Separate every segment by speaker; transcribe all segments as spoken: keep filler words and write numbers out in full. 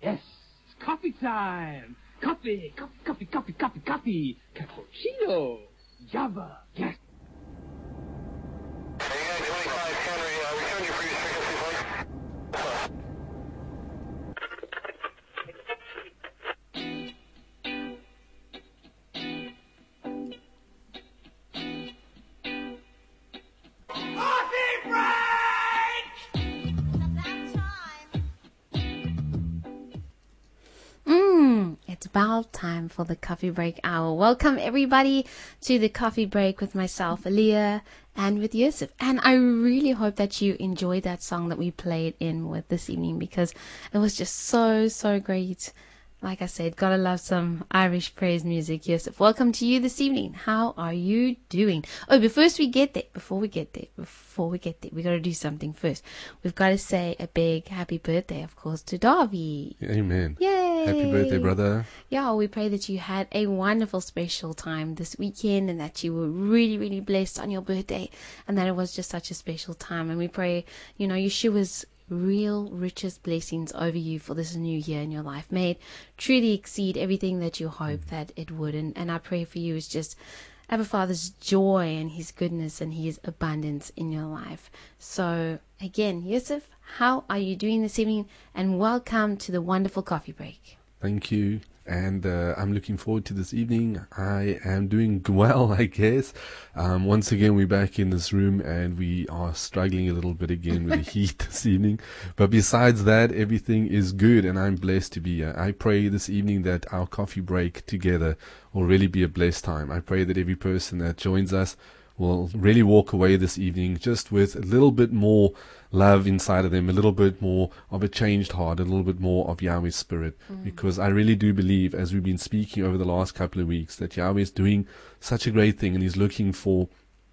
Speaker 1: Yes, it's coffee time. Coffee, coffee, coffee, coffee, coffee, coffee. Cappuccino. Java. Yes.
Speaker 2: twenty-five Henry, uh, return your previous frequency, please.
Speaker 3: It's about time for the coffee break hour. Welcome everybody to the coffee break with myself, Aaliyah, and with Yusuf. And I really hope that you enjoyed that song that we played in with this evening, because it was just so, so great. Like I said, gotta love some Irish praise music. Yusuf, welcome to you this evening. How are you doing? Oh, before we get there, before we get there, before we get there, we gotta do something first. We've got to say a big happy birthday, of course, to Darby.
Speaker 4: Amen.
Speaker 3: Yay!
Speaker 4: Happy birthday, brother.
Speaker 3: Yeah, we pray that you had a wonderful special time this weekend, and that you were really, really blessed on your birthday, and that it was just such a special time. And we pray, you know, Yeshua's real richest blessings over you for this new year in your life. May it truly exceed everything that you hope that it would. And, and I pray for you is just Abba Father's joy and his goodness and his abundance in your life. So again, Yusuf, how are you doing this evening? And welcome to the wonderful coffee break.
Speaker 4: Thank you. And uh, I'm looking forward to this evening. I am doing well, I guess. Um, once again, we're back in this room and we are struggling a little bit again with the heat this evening. But besides that, everything is good and I'm blessed to be here. I pray this evening that our coffee break together will really be a blessed time. I pray that every person that joins us will really walk away this evening just with a little bit more love inside of them, a little bit more of a changed heart, a little bit more of Yahweh's Spirit. Mm. Because I really do believe, as we've been speaking over the last couple of weeks, that Yahweh is doing such a great thing and he's looking for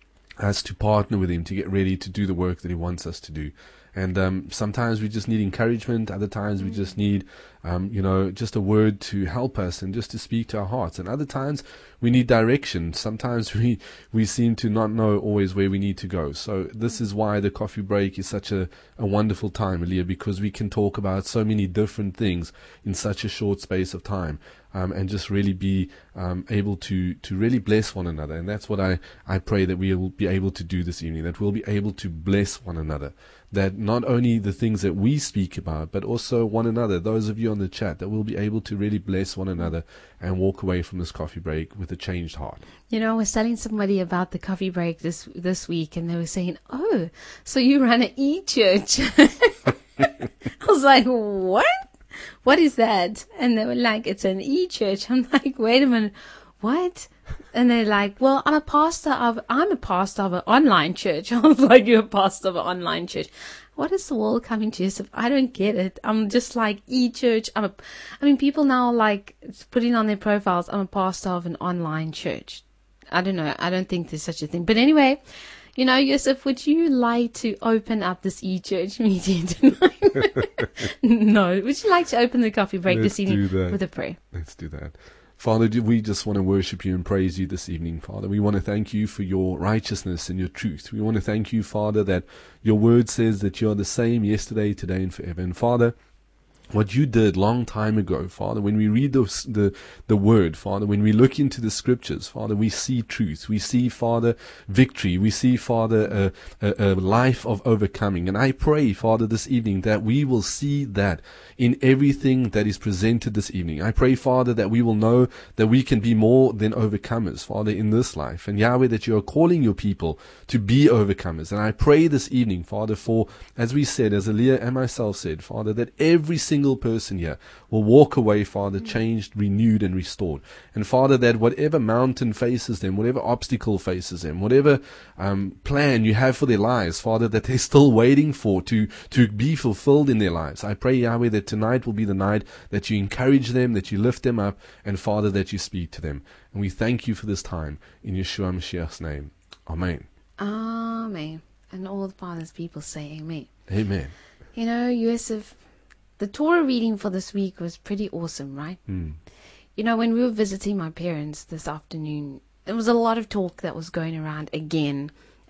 Speaker 4: us to partner with him to get ready to do the work that he wants us to do. And um, sometimes we just need encouragement. Other times we just need, um, you know, just a word to help us and just to speak to our hearts. And other times we need direction. Sometimes we, we seem to not know always where we need to go. So this is why the coffee break is such a, a wonderful time, Aliyah, because we can talk about so many different things in such a short space of time. Um, and just really be um, able to, to really bless one another. And that's what I, I pray that we will be able to do this evening, that we'll be able to bless one another. That not only the things that we speak about, but also one another, those of you on the chat, that we'll be able to really bless one another and walk away from this coffee break with a changed heart.
Speaker 3: You know, I was telling somebody about the coffee break this this week, and they were saying, oh, so you run an e-church. I was like, what? What is that? And they were like, it's an e-church. I'm like, wait a minute, what? And they're like, well, I'm a pastor of, I'm a pastor of an online church. I was like, you're a pastor of an online church. What is the world coming to? Yusuf? I don't get it. I'm just like e-church. I'm a, I mean, people now like putting on their profiles, I'm a pastor of an online church. I don't know. I don't think there's such a thing. But anyway, you know, Yusuf, would you like to open up this e-church meeting tonight? No. Would you like to open the coffee break
Speaker 4: Let's
Speaker 3: this evening with a prayer?
Speaker 4: Let's do that. Father, we just want to worship you and praise you this evening, Father. We want to thank you for your righteousness and your truth. We want to thank you, Father, that your word says that you are the same yesterday, today, and forever. And Father, what you did long time ago, Father, when we read the, the the word, Father, when we look into the scriptures, Father, we see truth. We see, Father, victory. We see, Father, a, a, a life of overcoming. And I pray, Father, this evening that we will see that in everything that is presented this evening. I pray, Father, that we will know that we can be more than overcomers, Father, in this life. And Yahweh, that you are calling your people to be overcomers. And I pray this evening, Father, for, as we said, as Aaliyah and myself said, Father, that every single person here will walk away, Father, changed, renewed, and restored. And Father, that whatever mountain faces them, whatever obstacle faces them, whatever um, plan you have for their lives, Father, that they're still waiting for to, to be fulfilled in their lives. I pray, Yahweh, that tonight will be the night that you encourage them, that you lift them up, and Father, that you speak to them. And we thank you for this time in Yeshua Mashiach's name. Amen.
Speaker 3: Amen. And all the Father's people say amen.
Speaker 4: Amen.
Speaker 3: You know, Yusuf, the Torah reading for this week was pretty awesome, right?
Speaker 4: Mm.
Speaker 3: You know, when we were visiting my parents this afternoon, there was a lot of talk that was going around again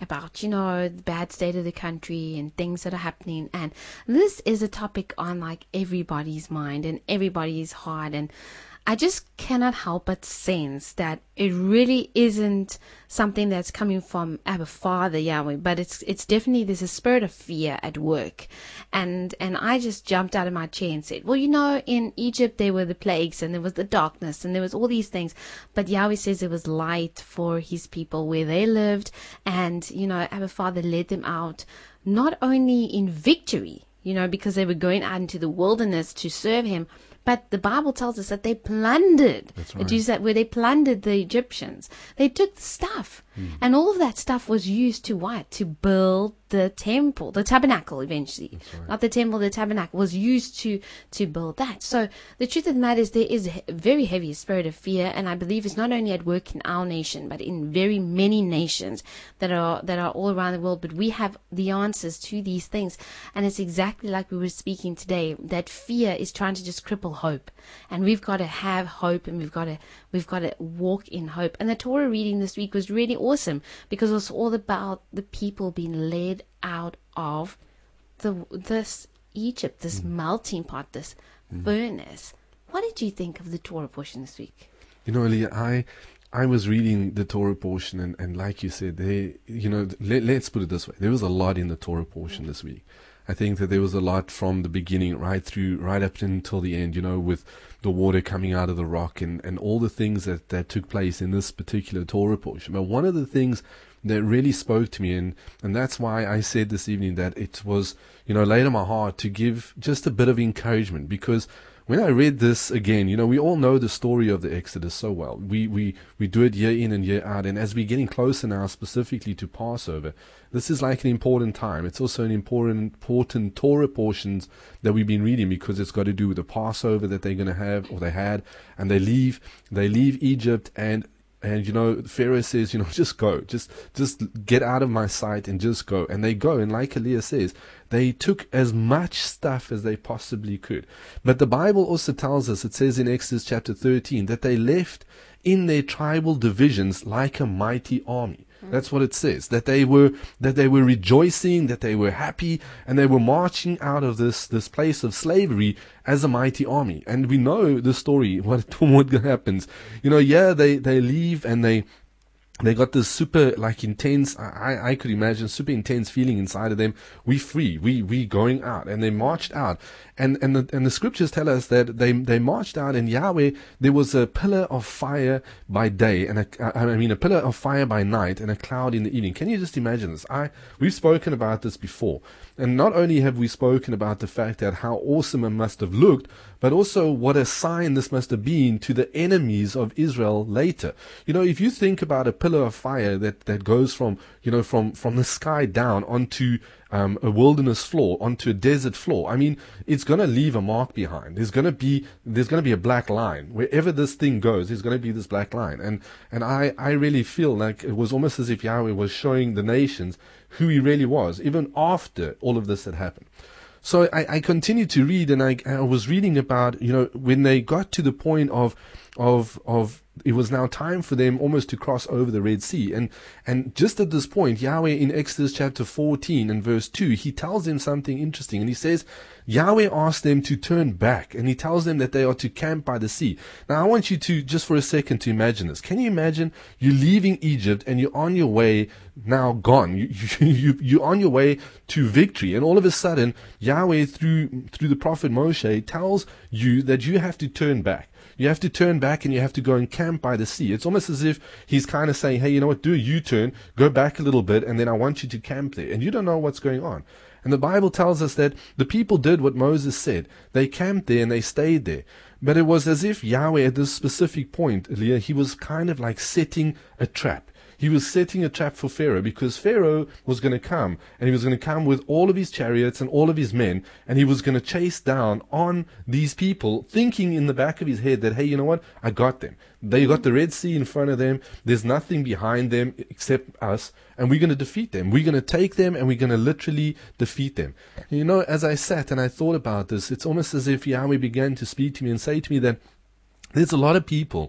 Speaker 3: about, you know, the bad state of the country and things that are happening. And this is a topic on like everybody's mind and everybody's heart. And I just cannot help but sense that it really isn't something that's coming from Abba Father Yahweh, but it's it's definitely, there's a spirit of fear at work. And and I just jumped out of my chair and said, well, you know, in Egypt there were the plagues and there was the darkness and there was all these things, but Yahweh says there was light for his people where they lived. And, you know, Abba Father led them out not only in victory, you know, because they were going out into the wilderness to serve him, but the Bible tells us that they plundered.
Speaker 4: That's right.
Speaker 3: It uses that where they plundered the Egyptians. They took the stuff. Mm. And all of that stuff was used to what? To build the temple, the tabernacle eventually. Right. Not the temple, the tabernacle was used to, to build that. So the truth of the matter is there is a very heavy spirit of fear. And I believe it's not only at work in our nation, but in very many nations that are, that are all around the world. But we have the answers to these things. And it's exactly like we were speaking today, that fear is trying to just cripple hope. And we've got to have hope, and we've got to, we've got to walk in hope. And the Torah reading this week was really awesome because it was all about the people being led out of the this Egypt, this mm. melting pot, this mm. furnace. What did you think of the Torah portion this week?
Speaker 4: You know, Leah, I I was reading the Torah portion, and, and like you said, they, you know, let, let's put it this way: there was a lot in the Torah portion mm. this week. I think that there was a lot from the beginning right through, right up until the end, you know, with the water coming out of the rock and, and all the things that, that took place in this particular Torah portion. But one of the things that really spoke to me, and, and that's why I said this evening that it was, you know, laid on my heart to give just a bit of encouragement, because when I read this again, you know, we all know the story of the Exodus so well. We, we, we do it year in and year out. And as we're getting closer now, specifically to Passover, this is like an important time. It's also an important, important Torah portions that we've been reading, because it's got to do with the Passover that they're going to have, or they had, and they leave, they leave Egypt, and And, you know, Pharaoh says, you know, just go, just, just get out of my sight and just go. And they go. And like Aaliyah says, they took as much stuff as they possibly could. But the Bible also tells us, it says in Exodus chapter thirteen, that they left in their tribal divisions like a mighty army. That's what it says, that they were, that they were rejoicing, that they were happy, and they were marching out of this, this place of slavery as a mighty army. And we know the story, what, what happens. You know, yeah, they, they leave and they, they got this super, like, intense, I, I could imagine, super intense feeling inside of them. We free, we, we going out. And they marched out. And, and the, and the scriptures tell us that they, they marched out, and Yahweh, there was a pillar of fire by day, and a, I mean, a pillar of fire by night, and a cloud in the evening. Can you just imagine this? I, we've spoken about this before. And not only have we spoken about the fact that how awesome it must have looked, but also what a sign this must have been to the enemies of Israel later. You know, if you think about a pillar of fire that, that goes from, you know, from, from the sky down onto um, a wilderness floor, onto a desert floor, I mean, it's going to leave a mark behind. There's going to be, there's going to be a black line. Wherever this thing goes, there's going to be this black line. And, and I, I really feel like it was almost as if Yahweh was showing the nations who he really was, even after all of this had happened. So I, I continued to read, and I, I was reading about, you know, when they got to the point of, of, of, it was now time for them almost to cross over the Red Sea. And, and just at this point, Yahweh in Exodus chapter fourteen and verse two, he tells them something interesting. And he says, Yahweh asked them to turn back, and he tells them that they are to camp by the sea. Now, I want you to, just for a second, to imagine this. Can you imagine you leaving Egypt and you're on your way, now gone. You, you, you, you're on your way to victory. And all of a sudden, Yahweh, through, through the prophet Moshe, tells you that you have to turn back. You have to turn back and you have to go and camp by the sea. It's almost as if he's kind of saying, hey, you know what, do a U-turn, go back a little bit, and then I want you to camp there. And you don't know what's going on. And the Bible tells us that the people did what Moses said. They camped there and they stayed there. But it was as if Yahweh at this specific point, Leah, he was kind of like setting a trap. He was setting a trap for Pharaoh, because Pharaoh was going to come, and he was going to come with all of his chariots and all of his men, and he was going to chase down on these people, thinking in the back of his head that, hey, you know what? I got them. They got the Red Sea in front of them. There's nothing behind them except us, and we're going to defeat them. We're going to take them, and we're going to literally defeat them. And you know, as I sat and I thought about this, it's almost as if Yahweh began to speak to me and say to me that there's a lot of people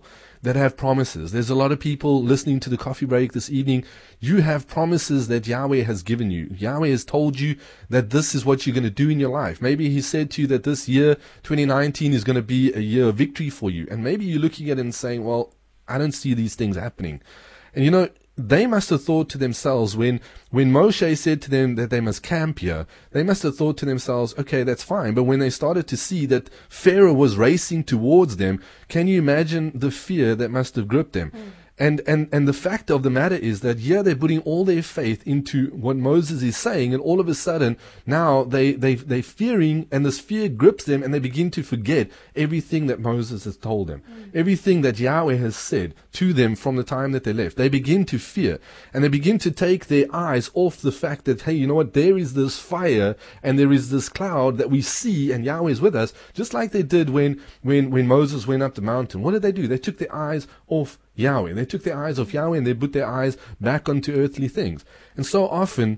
Speaker 4: that have promises. There's a lot of people listening to the coffee break this evening. You have promises that Yahweh has given you. Yahweh has told you that this is what you're going to do in your life. Maybe He said to you that this year, twenty nineteen, is going to be a year of victory for you. And maybe you're looking at it and saying, well, I don't see these things happening. And you know, they must have thought to themselves, when, when Moshe said to them that they must camp here, they must have thought to themselves, okay, that's fine. But when they started to see that Pharaoh was racing towards them, can you imagine the fear that must have gripped them? Mm. And, and, and the fact of the matter is that here they're putting all their faith into what Moses is saying, and all of a sudden now they, they, they're fearing, and this fear grips them, and they begin to forget everything that Moses has told them, mm. everything that Yahweh has said to them from the time that they left. They begin to fear, and they begin to take their eyes off the fact that, hey, you know what, there is this fire, and there is this cloud that we see, and Yahweh is with us, just like they did when, when, when Moses went up the mountain. What did they do? They took their eyes off Yahweh. They took their eyes off Yahweh and they put their eyes back onto earthly things. And so often,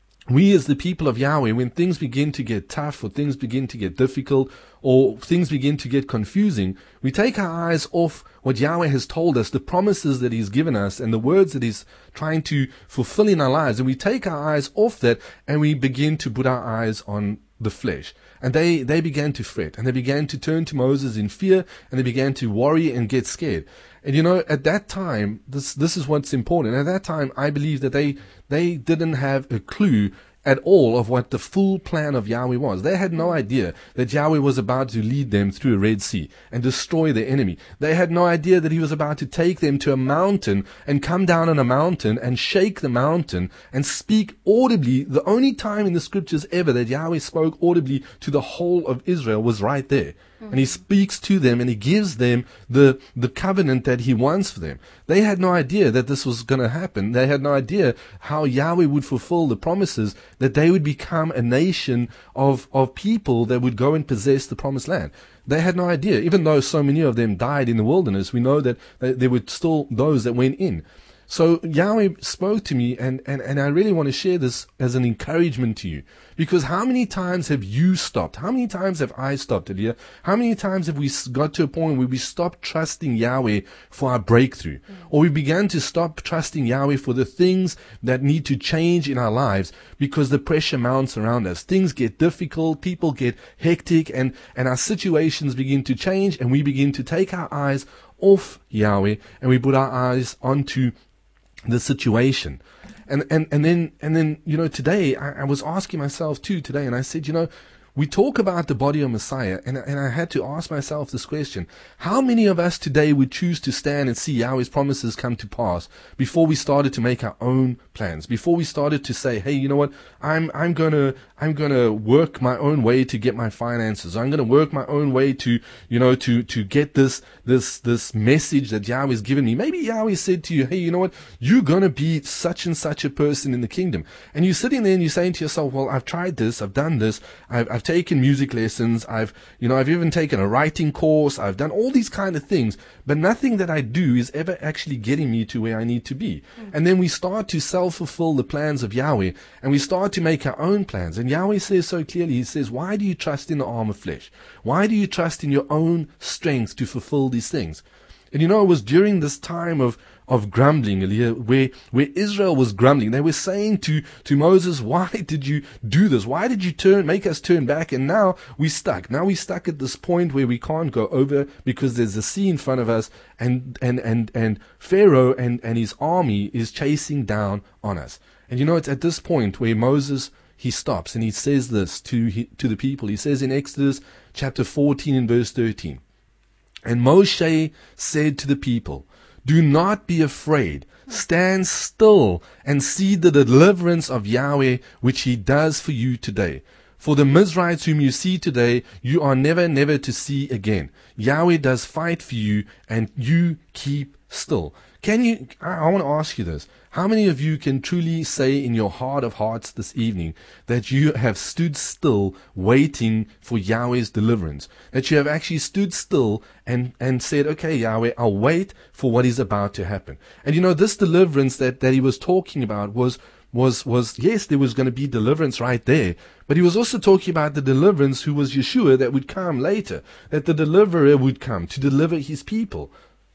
Speaker 4: we as the people of Yahweh, when things begin to get tough, or things begin to get difficult, or things begin to get confusing, we take our eyes off what Yahweh has told us, the promises that He's given us, and the words that He's trying to fulfill in our lives. And we take our eyes off that, and we begin to put our eyes on the flesh. And they, they began to fret, and they began to turn to Moses in fear, and they began to worry and get scared. And you know, at that time, this, this is what's important. At that time, I believe that they, they didn't have a clue at all of what the full plan of Yahweh was. They had no idea that Yahweh was about to lead them through a Red Sea and destroy their enemy. They had no idea that He was about to take them to a mountain and come down on a mountain and shake the mountain and speak audibly. The only time in the scriptures ever that Yahweh spoke audibly to the whole of Israel was right there. And He speaks to them, and He gives them the, the covenant that He wants for them. They had no idea that this was going to happen. They had no idea how Yahweh would fulfill the promises, that they would become a nation of, of people that would go and possess the promised land. They had no idea. Even though so many of them died in the wilderness, we know that there were still those that went in. So Yahweh spoke to me, and, and, and I really want to share this as an encouragement to you. Because how many times have you stopped? How many times have I stopped, Elia? How many times have we got to a point where we stopped trusting Yahweh for our breakthrough? Mm. Or we began to stop trusting Yahweh for the things that need to change in our lives because the pressure mounts around us. Things get difficult, people get hectic, and, and our situations begin to change, and we begin to take our eyes off Yahweh, and we put our eyes onto the situation. And, and, and then, and then, you know, today I, I was asking myself too today, and I said, you know, we talk about the body of Messiah, and, and I had to ask myself this question. How many of us today would choose to stand and see Yahweh's promises come to pass before we started to make our own plans, before we started to say, hey, you know what, I'm, I'm gonna, I'm gonna work my own way to get my finances. I'm gonna work my own way to, you know, to, to get this, this, this message that Yahweh's given me. Maybe Yahweh said to you, hey, you know what, you're gonna be such and such a person in the kingdom. And you're sitting there and you're saying to yourself, well, I've tried this, I've done this, I've, I've taken music lessons, I've, you know, I've even taken a writing course, I've done all these kind of things, but nothing that I do is ever actually getting me to where I need to be. Mm. And then we start to self-fulfill the plans of Yahweh, and we start to make our own plans. And Yahweh says so clearly, He says, why do you trust in the arm of flesh? Why do you trust in your own strength to fulfill these things? And you know, it was during this time of, of grumbling, where, where Israel was grumbling. They were saying to, to Moses, why did you do this? Why did you turn, make us turn back? And now we're stuck. Now we're stuck at this point where we can't go over because there's a sea in front of us, and, and, and, and Pharaoh and, and his army is chasing down on us. And you know, it's at this point where Moses, he stops and he says this to, he, to the people. He says in Exodus chapter fourteen and verse thirteen, and Moshe said to the people, do not be afraid. Stand still and see the deliverance of Yahweh, which He does for you today. For the Mizrahites whom you see today, you are never, never to see again. Yahweh does fight for you, and you keep still. Can you, I, I want to ask you this. How many of you can truly say in your heart of hearts this evening that you have stood still waiting for Yahweh's deliverance? That you have actually stood still and, and said, okay, Yahweh, I'll wait for what is about to happen. And you know, this deliverance that, that he was talking about was, was, was, yes, there was going to be deliverance right there. But he was also talking about the deliverance who was Yeshua that would come later. That the deliverer would come to deliver his people.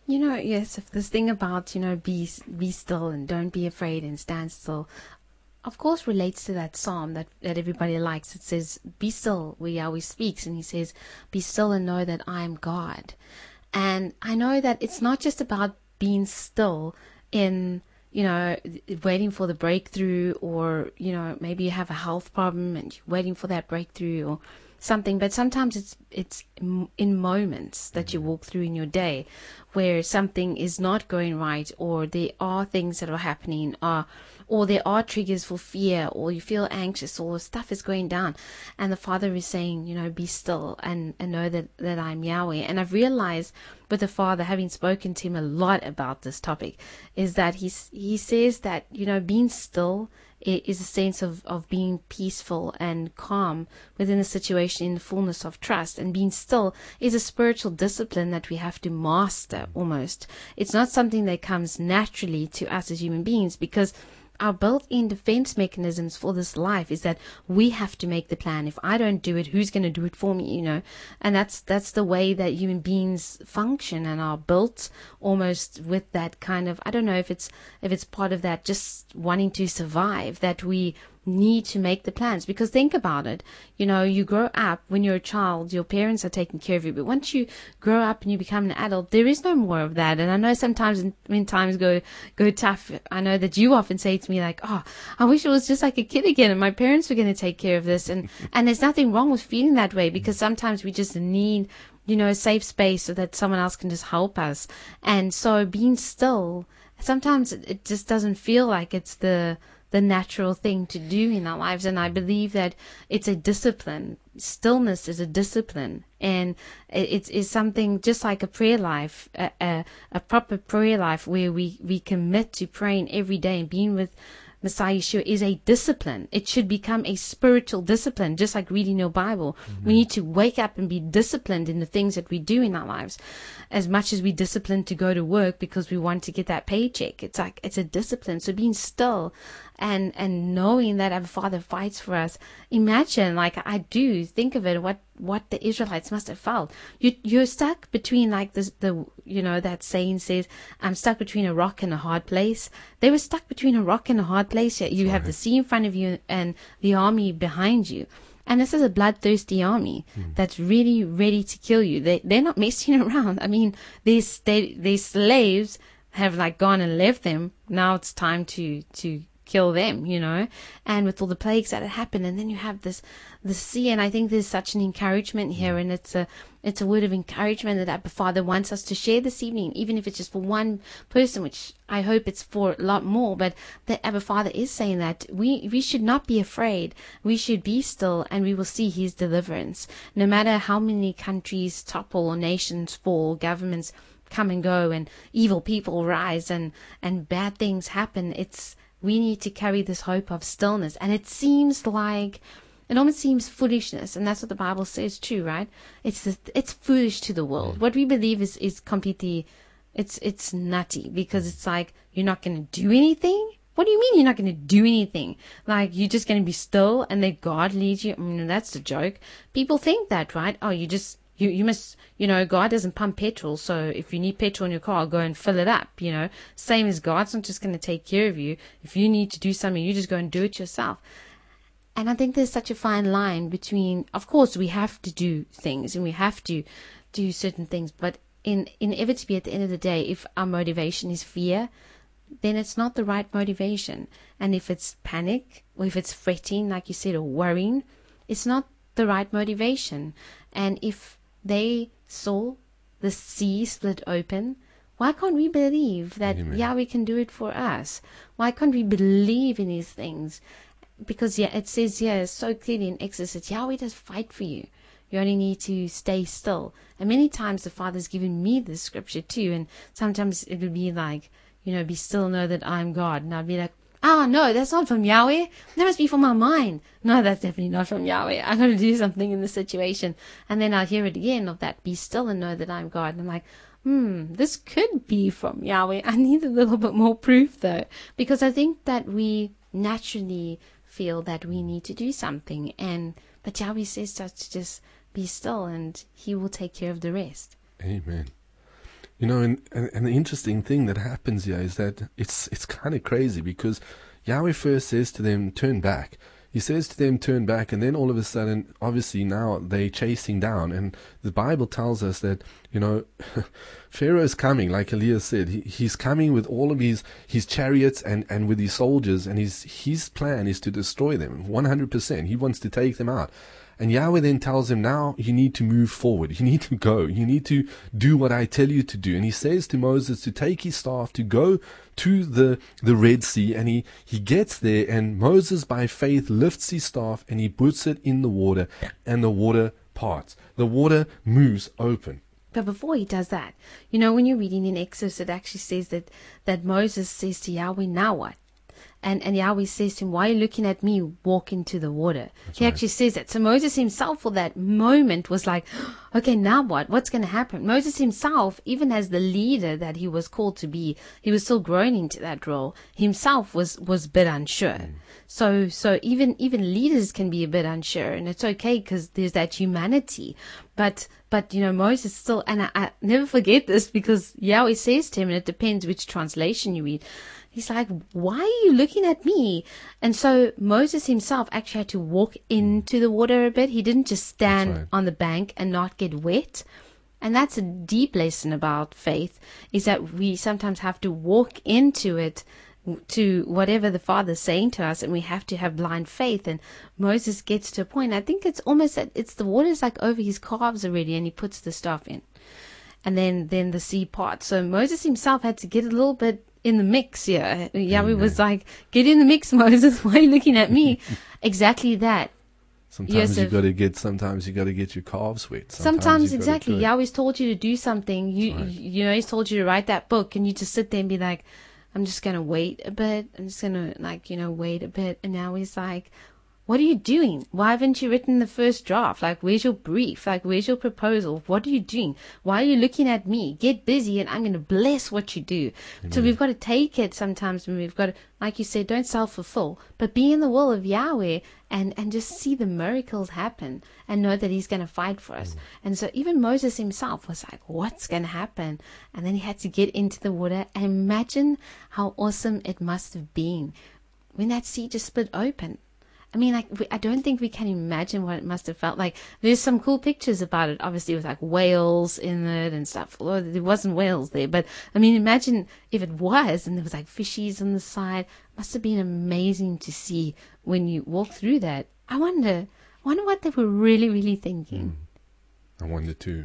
Speaker 3: You know, yes, if this thing about, you know, be be still and don't be afraid and stand still, of course relates to that psalm that, that everybody likes. It says, be still where Yahweh speaks, and he says, be still and know that I am God. And I know that it's not just about being still in, you know, waiting for the breakthrough, or, you know, maybe you have a health problem and you're waiting for that breakthrough or something, but sometimes it's it's in moments that you walk through in your day where something is not going right, or there are things that are happening, or or there are triggers for fear, or you feel anxious, or stuff is going down, and the Father is saying, you know, be still and, and know that, that I'm Yahweh. And I've realized with the Father, having spoken to him a lot about this topic, is that he's, he says that, you know, being still is a sense of, of being peaceful and calm within a situation in the fullness of trust. And being still is a spiritual discipline that we have to master almost. It's not something that comes naturally to us as human beings, because our built-in defense mechanisms for this life is that we have to make the plan. If I don't do it, who's going to do it for me, you know? And that's that's the way that human beings function and are built, almost with that kind of, I don't know if it's if it's part of that just wanting to survive, that we need to make the plans. Because think about it, you know, you grow up, when you're a child, your parents are taking care of you, but once you grow up and you become an adult, there is no more of that. And I know sometimes when times go go tough, I know that you often say to me like, oh, I wish it was just like a kid again and my parents were going to take care of this. And and there's nothing wrong with feeling that way, because sometimes we just need, you know, a safe space so that someone else can just help us. And so being still, sometimes it just doesn't feel like it's the the natural thing to do in our lives. And I believe that it's a discipline. Stillness is a discipline, and it's is something just like a prayer life, a, a, a proper prayer life where we, we commit to praying every day and being with Messiah Yeshua is a discipline. It should become a spiritual discipline, just like reading your Bible. Mm-hmm. We need to wake up and be disciplined in the things that we do in our lives, as much as we discipline to go to work because we want to get that paycheck. It's like, it's a discipline. So being still and, and knowing that our Father fights for us. Imagine, like I do, think of it, what, what the Israelites must have felt. You, you're stuck between, like this, the, you know, that saying says, I'm stuck between a rock and a hard place. They were stuck between a rock and a hard place. You Sorry. have the sea in front of you and the army behind you. And this is a bloodthirsty army mm. that's really ready to kill you. They, they're not messing around. I mean, these, they, these slaves have like gone and left them. Now it's time to, to kill them, you know, and with all the plagues that had happened. And then you have this, the sea. And I think there's such an encouragement here. And it's a, it's a word of encouragement that the Father wants us to share this evening, even if it's just for one person, which I hope it's for a lot more. But the Abba Father is saying that we, we should not be afraid. We should be still, and we will see his deliverance. No matter how many countries topple or nations fall, governments come and go, and evil people rise, and, and bad things happen, it's, we need to carry this hope of stillness. And it seems like, it almost seems foolishness, and that's what the Bible says too, right? It's the, it's foolish to the world. What we believe is, is completely, it's it's nutty, because it's like, you're not going to do anything? What do you mean you're not going to do anything? Like, you're just going to be still and let God lead you? I mean, that's the joke. People think that, right? Oh, you just, you, you must, you know, God doesn't pump petrol, so if you need petrol in your car, go and fill it up, you know? Same as God's not just going to take care of you. If you need to do something, you just go and do it yourself. And I think there's such a fine line between, of course, we have to do things and we have to do certain things, but in inevitably at the end of the day, if our motivation is fear, then it's not the right motivation. And if it's panic, or if it's fretting, like you said, or worrying, it's not the right motivation. And if they saw the sea split open, why can't we believe that Amen. Yahweh can do it for us? Why can't we believe in these things? Because yeah, it says here so clearly in Exodus that Yahweh does fight for you. You only need to stay still. And many times the Father's given me this scripture too. And sometimes it would be like, you know, be still, know that I'm God. And I'd be like, ah, oh, no, that's not from Yahweh. That must be from my mind. No, that's definitely not from Yahweh. I'm going to do something in this situation. And then I'll hear it again of that, be still and know that I'm God. And I'm like, hmm, this could be from Yahweh. I need a little bit more proof though. Because I think that we naturally feel that we need to do something, and but Yahweh says to us to just be still and he will take care of the rest.
Speaker 4: Amen. You know, and, and, and the interesting thing that happens here is that it's it's kind of crazy, because Yahweh first says to them, turn back. He says to them, turn back, and then all of a sudden, obviously now they're chasing down. And the Bible tells us that, you know, Pharaoh is coming, like Elias said. He, he's coming with all of his, his chariots and, and with his soldiers, and his, his plan is to destroy them, one hundred percent. He wants to take them out. And Yahweh then tells him, now you need to move forward. You need to go. You need to do what I tell you to do. And he says to Moses to take his staff, to go to the, the Red Sea. And he, he gets there, and Moses by faith lifts his staff and he puts it in the water, and the water parts. The water moves open.
Speaker 3: But before he does that, you know, when you're reading in Exodus, it actually says that, that Moses says to Yahweh, now what? And, and Yahweh says to him, why are you looking at me? Walk into the water.
Speaker 4: That's
Speaker 3: he
Speaker 4: right.
Speaker 3: actually says that. So Moses himself for that moment was like, okay, now what? What's going to happen? Moses himself, even as the leader that he was called to be, he was still growing into that role. Himself was, was a bit unsure. Mm. So, so even, even leaders can be a bit unsure, and it's okay because there's that humanity. But, but, you know, Moses still, and I, I never forget this, because Yahweh says to him, and it depends which translation you read, he's like, why are you looking at me? And so Moses himself actually had to walk into the water a bit. He didn't just stand right on the bank and not get wet. And that's a deep lesson about faith, is that we sometimes have to walk into it, to whatever the Father's saying to us, and we have to have blind faith. And Moses gets to a point, I think it's almost that it's the water's like over his calves already, and he puts the staff in. And then, then the sea parts. So Moses himself had to get a little bit in the mix here. Yahweh was like, get in the mix, Moses. Why are you looking at me? Exactly that.
Speaker 4: Sometimes you got to get. Sometimes you got to get your calves wet.
Speaker 3: Sometimes, sometimes exactly. Yahweh's told you to do something. You, right. you know, He's told you to write that book, and you just sit there and be like, I'm just gonna wait a bit. I'm just gonna like, you know, wait a bit. And now He's like, what are you doing? Why haven't you written the first draft? Like, where's your brief? Like, where's your proposal? What are you doing? Why are you looking at me? Get busy, and I'm going to bless what you do. Amen. So we've got to take it sometimes, when we've got to, like you said, don't self-fulfill, but be in the will of Yahweh, and, and just see the miracles happen and know that He's going to fight for us. Mm. And so even Moses himself was like, what's going to happen? And then he had to get into the water, and imagine how awesome it must have been when that sea just split open. I mean, like, we, I don't think we can imagine what it must have felt like. There's some cool pictures about it, obviously, with like whales in it and stuff. Although there wasn't whales there, but I mean, imagine if it was, and there was like fishies on the side. It must have been amazing to see when you walk through that. I wonder, I wonder what they were really, really thinking.
Speaker 4: Mm. I wonder too.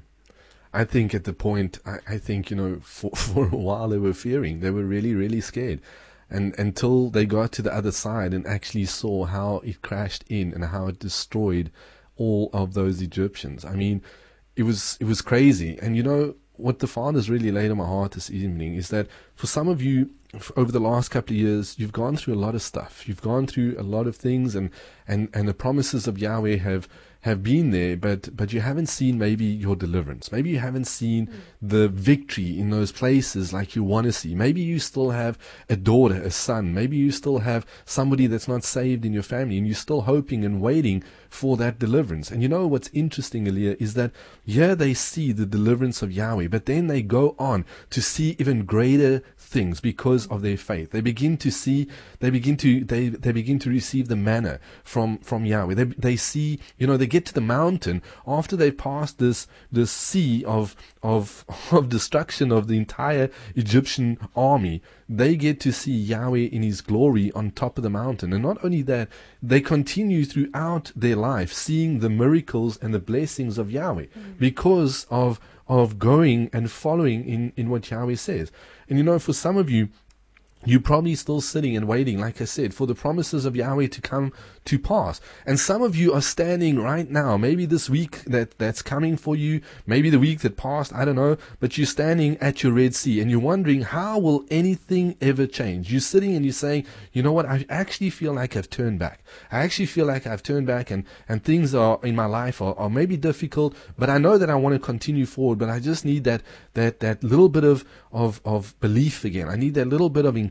Speaker 4: I think at the point, I, I think, you know, for, for a while they were fearing. They were really, really scared. And until they got to the other side and actually saw how it crashed in and how it destroyed all of those Egyptians. I mean, it was it was crazy. And you know, what the Father's really laid on my heart this evening is that for some of you, over the last couple of years, you've gone through a lot of stuff. You've gone through a lot of things, and, and, and the promises of Yahweh have have been there, but but you haven't seen maybe your deliverance. Maybe you haven't seen mm. the victory in those places like you want to see. Maybe you still have a daughter, a son. Maybe you still have somebody that's not saved in your family, and you're still hoping and waiting for that deliverance. And you know what's interesting, Elia, is that here they see the deliverance of Yahweh, but then they go on to see even greater things because of their faith. They begin to see, they begin to, they, they begin to receive the manna from, from Yahweh. They, they see, you know, they get to the mountain after they've passed this, this sea of, of, of destruction of the entire Egyptian army. They get to see Yahweh in His glory on top of the mountain. And not only that, they continue throughout their life seeing the miracles and the blessings of Yahweh mm. because of, of going and following in, in what Yahweh says. And you know, for some of you, you're probably still sitting and waiting, like I said, for the promises of Yahweh to come to pass. And some of you are standing right now, maybe this week that, that's coming for you, maybe the week that passed, I don't know, but you're standing at your Red Sea and you're wondering, how will anything ever change? You're sitting and you're saying, you know what, I actually feel like I've turned back. I actually feel like I've turned back and, and things are in my life are, are maybe difficult, but I know that I want to continue forward, but I just need that, that, that little bit of, of, of belief again. I need that little bit of encouragement.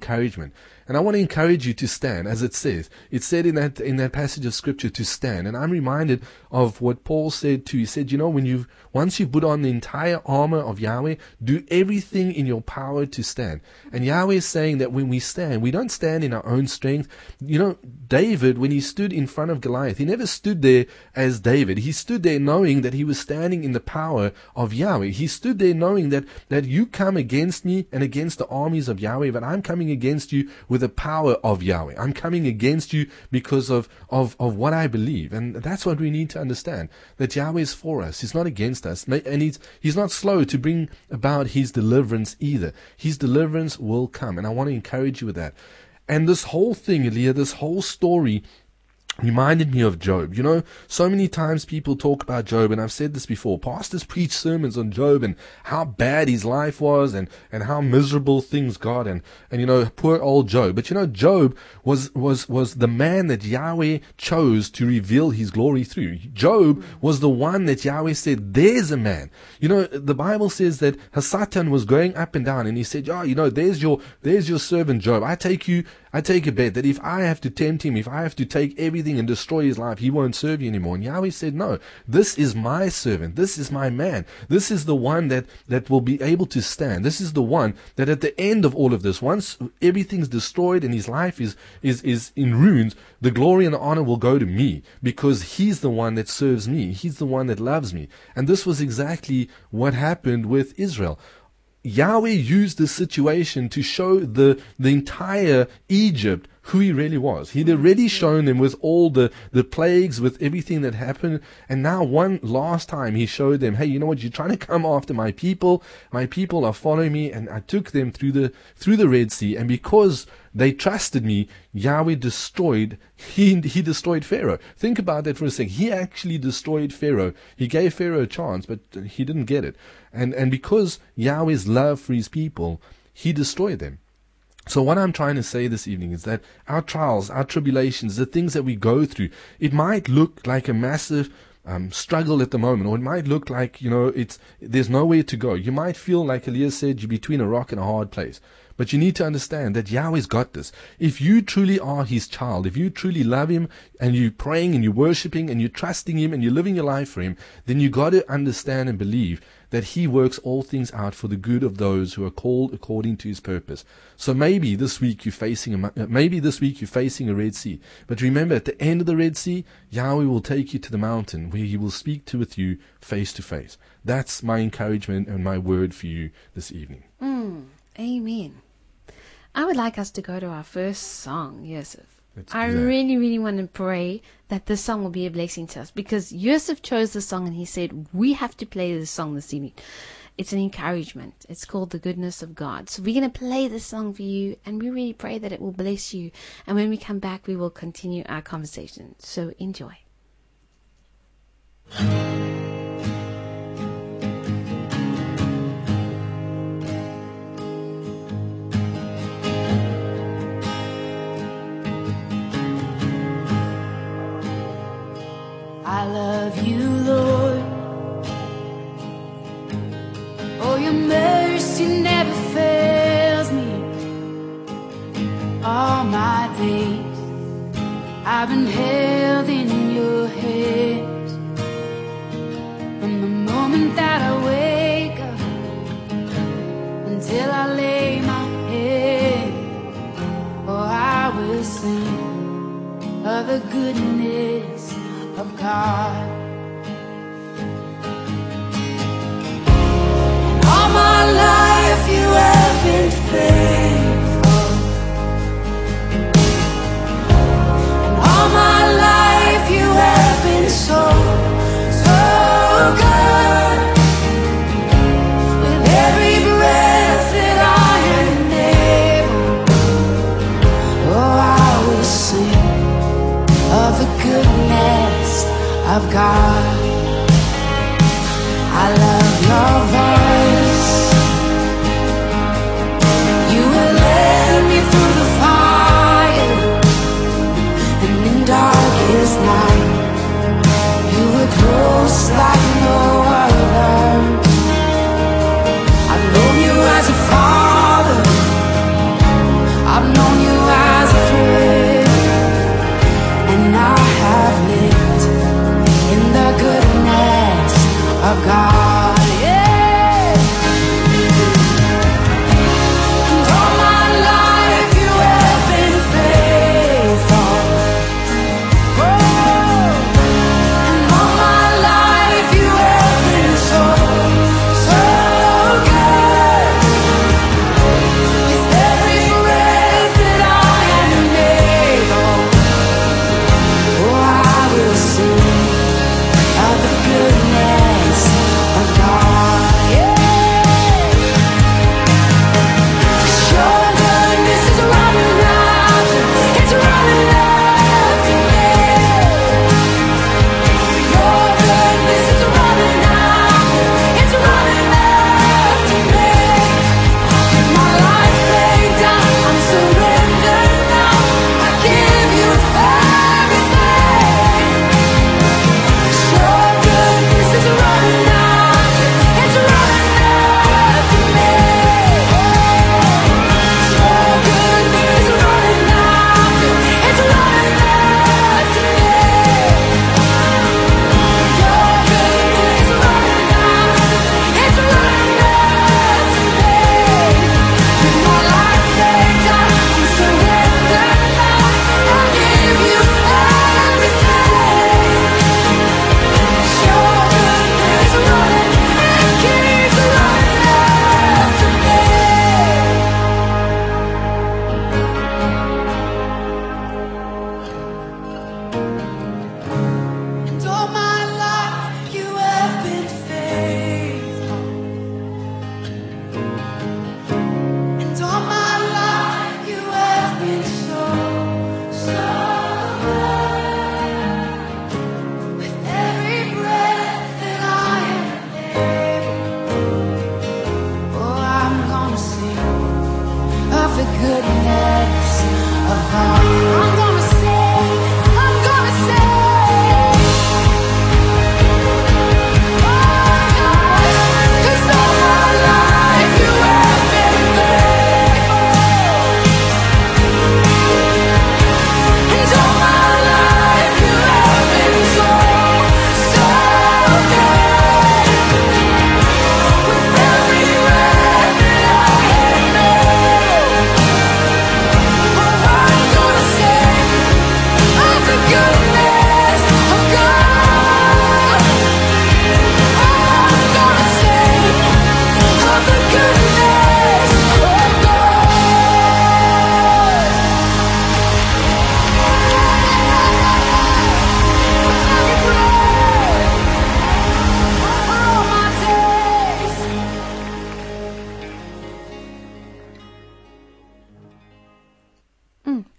Speaker 4: encouragement. And I want to encourage you to stand, as it says. It said in that in that passage of scripture to stand. And I'm reminded of what Paul said too. He said, you know, when you've once you've put on the entire armor of Yahweh, do everything in your power to stand. And Yahweh is saying that when we stand, we don't stand in our own strength. You know, David, when he stood in front of Goliath, he never stood there as David. He stood there knowing that he was standing in the power of Yahweh. He stood there knowing that, that you come against me and against the armies of Yahweh, but I'm coming against you with the power of Yahweh. I'm coming against you because of, of, of what I believe. And that's what we need to understand, that Yahweh is for us. He's not against us. And he's, he's not slow to bring about his deliverance either. His deliverance will come. And I want to encourage you with that. And this whole thing, Elia, this whole story reminded me of Job. You know, so many times people talk about Job, and I've said this before. Pastors preach sermons on Job and how bad his life was and, and how miserable things got and, and, you know, poor old Job. But, you know, Job was, was, was the man that Yahweh chose to reveal his glory through. Job was the one that Yahweh said, there's a man. You know, the Bible says that Satan was going up and down, and he said, oh, you know, there's your, there's your servant Job. I take you, I take a bet that if I have to tempt him, if I have to take everything and destroy his life, he won't serve you anymore. And Yahweh said, no, this is my servant. This is my man. This is the one that, that will be able to stand. This is the one that at the end of all of this, once everything's destroyed and his life is, is, is in ruins, the glory and the honor will go to me, because he's the one that serves me. He's the one that loves me. And this was exactly what happened with Israel. Yahweh used this situation to show the, the entire Egypt who he really was. He'd already shown them with all the, the plagues, with everything that happened. And now one last time he showed them, hey, you know what? You're trying to come after my people. My people are following me. And I took them through the, through the Red Sea. And because they trusted me, Yahweh destroyed, he, he destroyed Pharaoh. Think about that for a second. He actually destroyed Pharaoh. He gave Pharaoh a chance, but he didn't get it. And, and because Yahweh's love for his people, he destroyed them. So what I'm trying to say this evening is that our trials, our tribulations, the things that we go through, it might look like a massive um, struggle at the moment, or it might look like, you know, it's there's nowhere to go. You might feel like Elias said, you're between a rock and a hard place. But you need to understand that Yahweh's got this. If you truly are his child, if you truly love him, and you're praying and you're worshiping and you're trusting him and you're living your life for him, then you got to understand and believe that he works all things out for the good of those who are called according to his purpose. So maybe this week you're facing a, maybe this week you're facing a Red Sea. But remember, at the end of the Red Sea, Yahweh will take you to the mountain where he will speak to with you face to face. That's my encouragement and my word for you this evening.
Speaker 3: Mm, amen. I would like us to go to our first song, Yosef.
Speaker 4: Let's
Speaker 3: I
Speaker 4: do that.
Speaker 3: really, really want to pray that this song will be a blessing to us, because Yosef chose the song and he said, we have to play this song this evening. It's an encouragement. It's called The Goodness of God. So we're going to play this song for you, and we really pray that it will bless you. And when we come back, we will continue our conversation. So enjoy.
Speaker 5: I love you, Lord. Oh, your mercy never fails me. All my days I've been held in your hands. From the moment that I wake up until I lay my head, oh, I will sing of the goodness of God. And all my life you have been faithful. And all my life you have been so, so good. With every breath that I am able, oh, I will sing of the goodness of God. I love your voice. You will lead me through the fire, and in darkest night you were close like no other. I've known you as a father, I've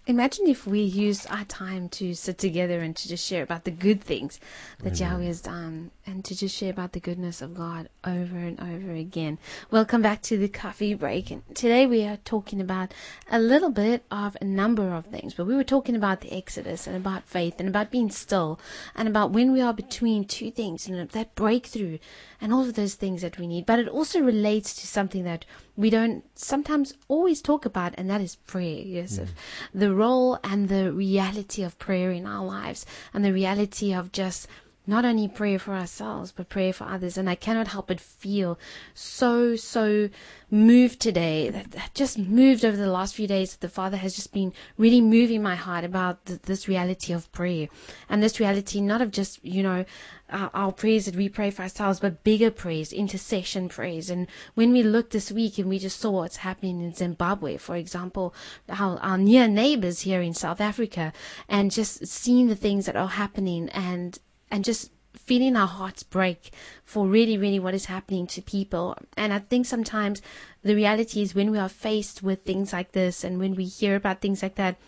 Speaker 3: Imagine if we used our time to sit together and to just share about the good things that
Speaker 4: Amen.
Speaker 3: Yahweh has done, and to just share about the goodness of God over and over again. Welcome back to the coffee break. And today we are talking about a little bit of a number of things, but we were talking about the Exodus and about faith and about being still and about when we are between two things and that breakthrough and all of those things that we need. But it also relates to something that we don't sometimes always talk about, and that is prayer, Yosef. Mm. The role and the reality of prayer in our lives, and the reality of just not only prayer for ourselves, but prayer for others. And I cannot help but feel so, so moved today, that, that just moved over the last few days, that the Father has just been really moving my heart about th- this reality of prayer. And this reality not of just, you know, our, our prayers that we pray for ourselves, but bigger prayers, intercession prayers. And when we looked this week and we just saw what's happening in Zimbabwe, for example, our, our near neighbors here in South Africa, and just seeing the things that are happening, and and just feeling our hearts break for really, really what is happening to people. And I think sometimes the reality is when we are faced with things like this, and when we hear about things like that,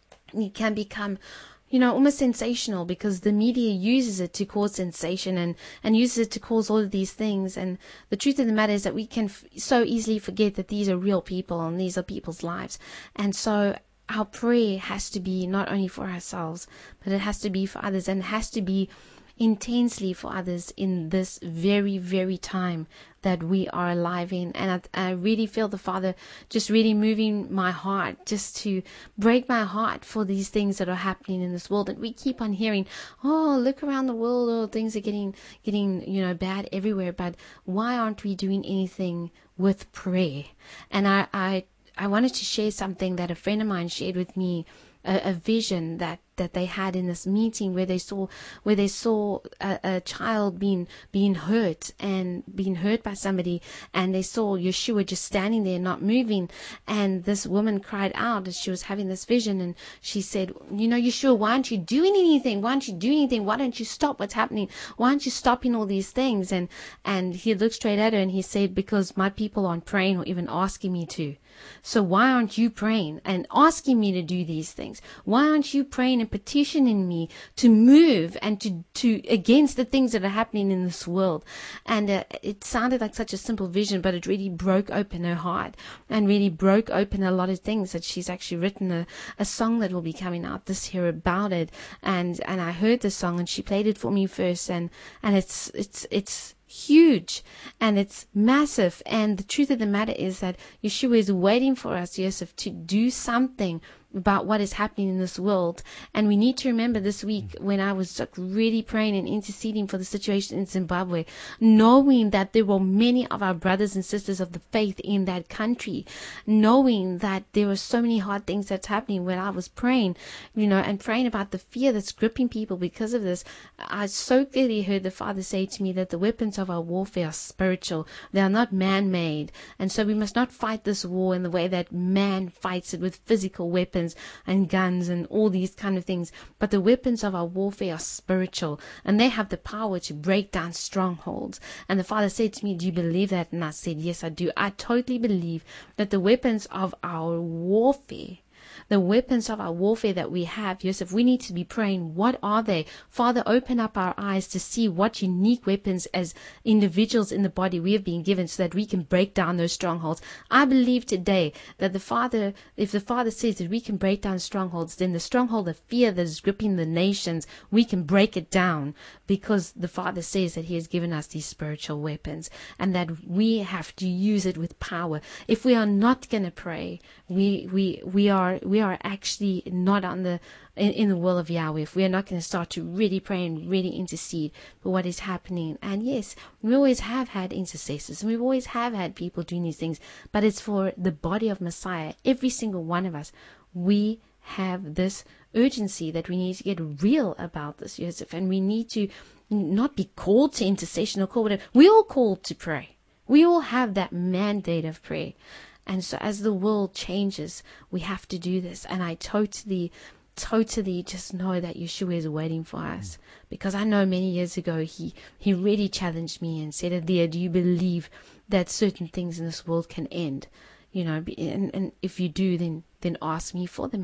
Speaker 3: it can become, you know, almost sensational, because the media uses it to cause sensation and, and uses it to cause all of these things. And the truth of the matter is that we can f- so easily forget that these are real people and these are people's lives. And so our prayer has to be not only for ourselves, but it has to be for others, and it has to be intensely for others in this very, very time that we are alive in. And I, I really feel the Father just really moving my heart, just to break my heart for these things that are happening in this world. And we keep on hearing, oh, look around the world, oh, things are getting, getting, you know, bad everywhere. But why aren't we doing anything with prayer? And I, I, I wanted to share something that a friend of mine shared with me, a, a vision that, that they had in this meeting, where they saw where they saw a, a child being being hurt and being hurt by somebody, and they saw Yeshua just standing there not moving. And this woman cried out as she was having this vision, and she said, you know, Yeshua, why aren't you doing anything? Why aren't you doing anything? Why don't you stop what's happening? Why aren't you stopping all these things? And and he looked straight at her and he said, because my people aren't praying or even asking me to. So why aren't you praying and asking me to do these things? Why aren't you praying and petitioning me to move and to, to against the things that are happening in this world? And uh, it sounded like such a simple vision, but it really broke open her heart and really broke open a lot of things. That she's actually written a, a song that will be coming out this year about it. And and I heard the song, and she played it for me first, and and it's it's it's huge and it's massive. And the truth of the matter is that Yeshua is waiting for us, Yosef, to do something about what is happening in this world. And we need to remember this week, when I was like really praying and interceding for the situation in Zimbabwe, knowing that there were many of our brothers and sisters of the faith in that country, knowing that there were so many hard things that's happening, when I was praying, you know, and praying about the fear that's gripping people because of this, I so clearly heard the Father say to me that the weapons of our warfare are spiritual. They are not man-made. And so we must not fight this war in the way that man fights it, with physical weapons and guns and all these kind of things. But the weapons of our warfare are spiritual, and they have the power to break down strongholds. And the Father said to me, do you believe that? And I said, yes, I do. I totally believe that the weapons of our warfare, the weapons of our warfare that we have, Yosef, we need to be praying, what are they? Father, open up our eyes to see what unique weapons as individuals in the body we have been given, so that we can break down those strongholds. I believe today that the Father, if the Father says that we can break down strongholds, then the stronghold of fear that is gripping the nations, we can break it down, because the Father says that He has given us these spiritual weapons, and that we have to use it with power. If we are not going to pray, we we we are we are actually not on the in, in the will of Yahweh. If we are not going to start to really pray and really intercede for what is happening. And yes, we always have had intercessors, and we always have had people doing these things, but it's for the body of Messiah. Every single one of us, we have this urgency that we need to get real about this, Joseph, and we need to not be called to intercession or called whatever. We all called to pray. We all have that mandate of prayer. And so as the world changes, we have to do this. And I totally, totally just know that Yeshua is waiting for us. Because I know many years ago, he, he really challenged me and said, Adia, do you believe that certain things in this world can end? You know, and, and if you do, then, then ask me for them. And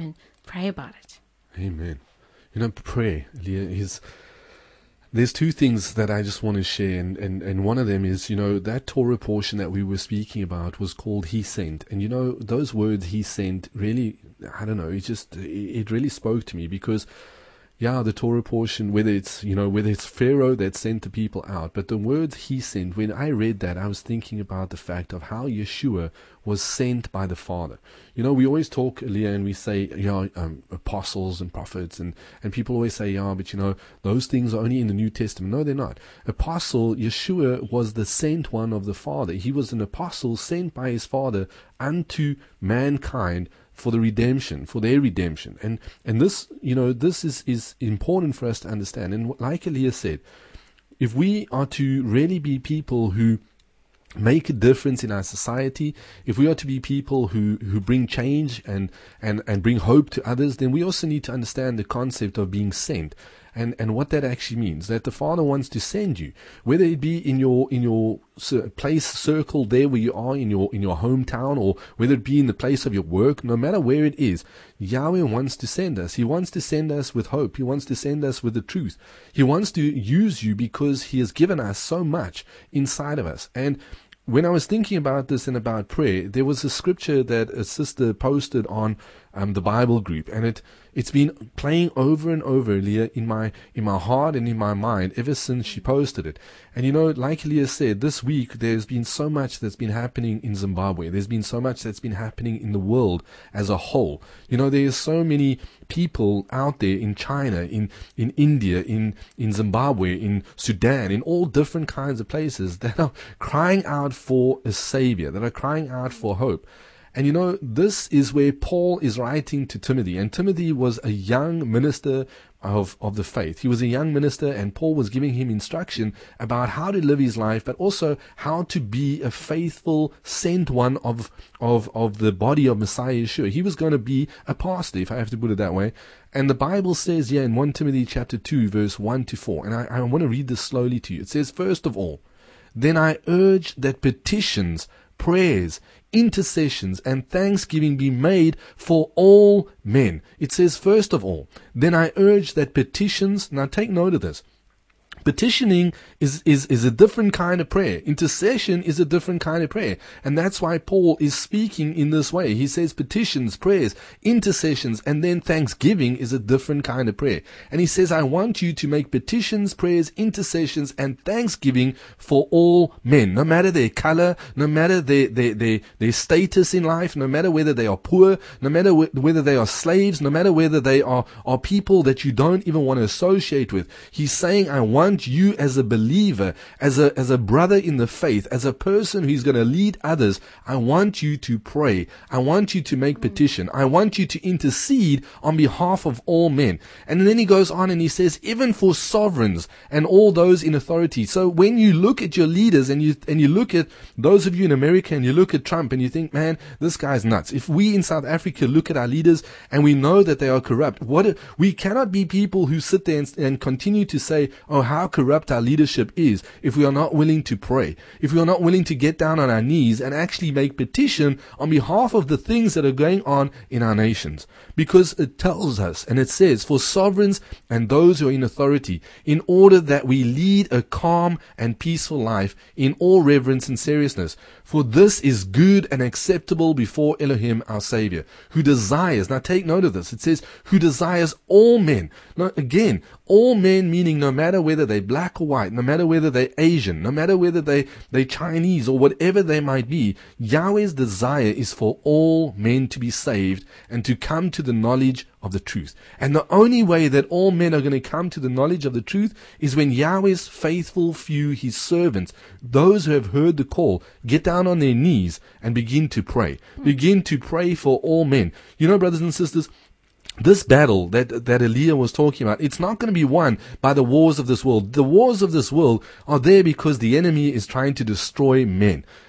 Speaker 3: Pray about it.
Speaker 4: Amen. You know, prayer, Leah, is... There's two things that I just want to share, and, and, and one of them is, you know, that Torah portion that we were speaking about was called He Sent. And, you know, those words He Sent really, I don't know, it just, it really spoke to me because, yeah, the Torah portion, whether it's, you know, whether it's Pharaoh that sent the people out, but the words He sent, when I read that, I was thinking about the fact of how Yeshua was sent by the Father. You know, we always talk, Leah, and we say, you know, um, apostles and prophets, and, and people always say, yeah, but you know, those things are only in the New Testament. No, they're not. Apostle, Yeshua was the sent one of the Father. He was an apostle sent by his Father unto mankind for the redemption, for their redemption. And and this, you know, this is, is important for us to understand. And like Elias said, if we are to really be people who make a difference in our society, if we are to be people who, who bring change and, and, and bring hope to others, then we also need to understand the concept of being sent. And, and what that actually means, that the Father wants to send you, whether it be in your in your place circle there where you are in your in your hometown, or whether it be in the place of your work, no matter where it is, Yahweh wants to send us. He wants to send us with hope. He wants to send us with the truth. He wants to use you because He has given us so much inside of us. And when I was thinking about this and about prayer, there was a scripture that a sister posted on um, the Bible group, and it it's been playing over and over, Leah, in my in my heart and in my mind ever since she posted it. And you know, like Leah said, this week there's been so much that's been happening in Zimbabwe. There's been so much that's been happening in the world as a whole. You know, there's so many people out there in China, in in India, in in Zimbabwe, in Sudan, in all different kinds of places that are crying out for a savior, that are crying out for hope. And you know, this is where Paul is writing to Timothy. And Timothy was a young minister of, of the faith. He was a young minister, and Paul was giving him instruction about how to live his life, but also how to be a faithful sent one of, of, of the body of Messiah Yeshua. He was going to be a pastor, if I have to put it that way. And the Bible says here in First Timothy chapter two, verse one to four, and I, I want to read this slowly to you. It says, first of all, then I urge that petitions, prayers, intercessions, and thanksgiving be made for all men. It says, first of all, then I urge that petitions, now take note of this, petitioning is, is, is a different kind of prayer. Intercession is a different kind of prayer. And that's why Paul is speaking in this way. He says petitions, prayers, intercessions, and then thanksgiving is a different kind of prayer. And he says, I want you to make petitions, prayers, intercessions, and thanksgiving for all men, no matter their color, no matter their, their, their, their status in life, no matter whether they are poor, no matter wh- whether they are slaves, no matter whether they are, are people that you don't even want to associate with. He's saying, I want you as a believer, as a as a brother in the faith, as a person who's going to lead others, I want you to pray. I want you to make petition. I want you to intercede on behalf of all men. And then he goes on and he says, even for sovereigns and all those in authority. So when you look at your leaders and you and you look at those of you in America and you look at Trump and you think, man, this guy's nuts. If we in South Africa look at our leaders and we know that they are corrupt, what we cannot be people who sit there and, and continue to say, oh, how corrupt our leadership is if we are not willing to pray, if we are not willing to get down on our knees and actually make petition on behalf of the things that are going on in our nations. Because it tells us, and it says, for sovereigns and those who are in authority, in order that we lead a calm and peaceful life in all reverence and seriousness. For this is good and acceptable before Elohim our Savior, who desires, now take note of this, it says, who desires all men. Now again, all men meaning no matter whether they're black or white, no matter whether they're Asian, no matter whether they, they're Chinese or whatever they might be, Yahweh's desire is for all men to be saved and to come to the knowledge of the truth. And the only way that all men are going to come to the knowledge of the truth is when Yahweh's faithful few, His servants, those who have heard the call, get down on their knees and begin to pray. Begin to pray for all men. You know, brothers and sisters, this battle that that Elia was talking about, it's not going to be won by the wars of this world. The wars of this world are there because the enemy is trying to destroy men.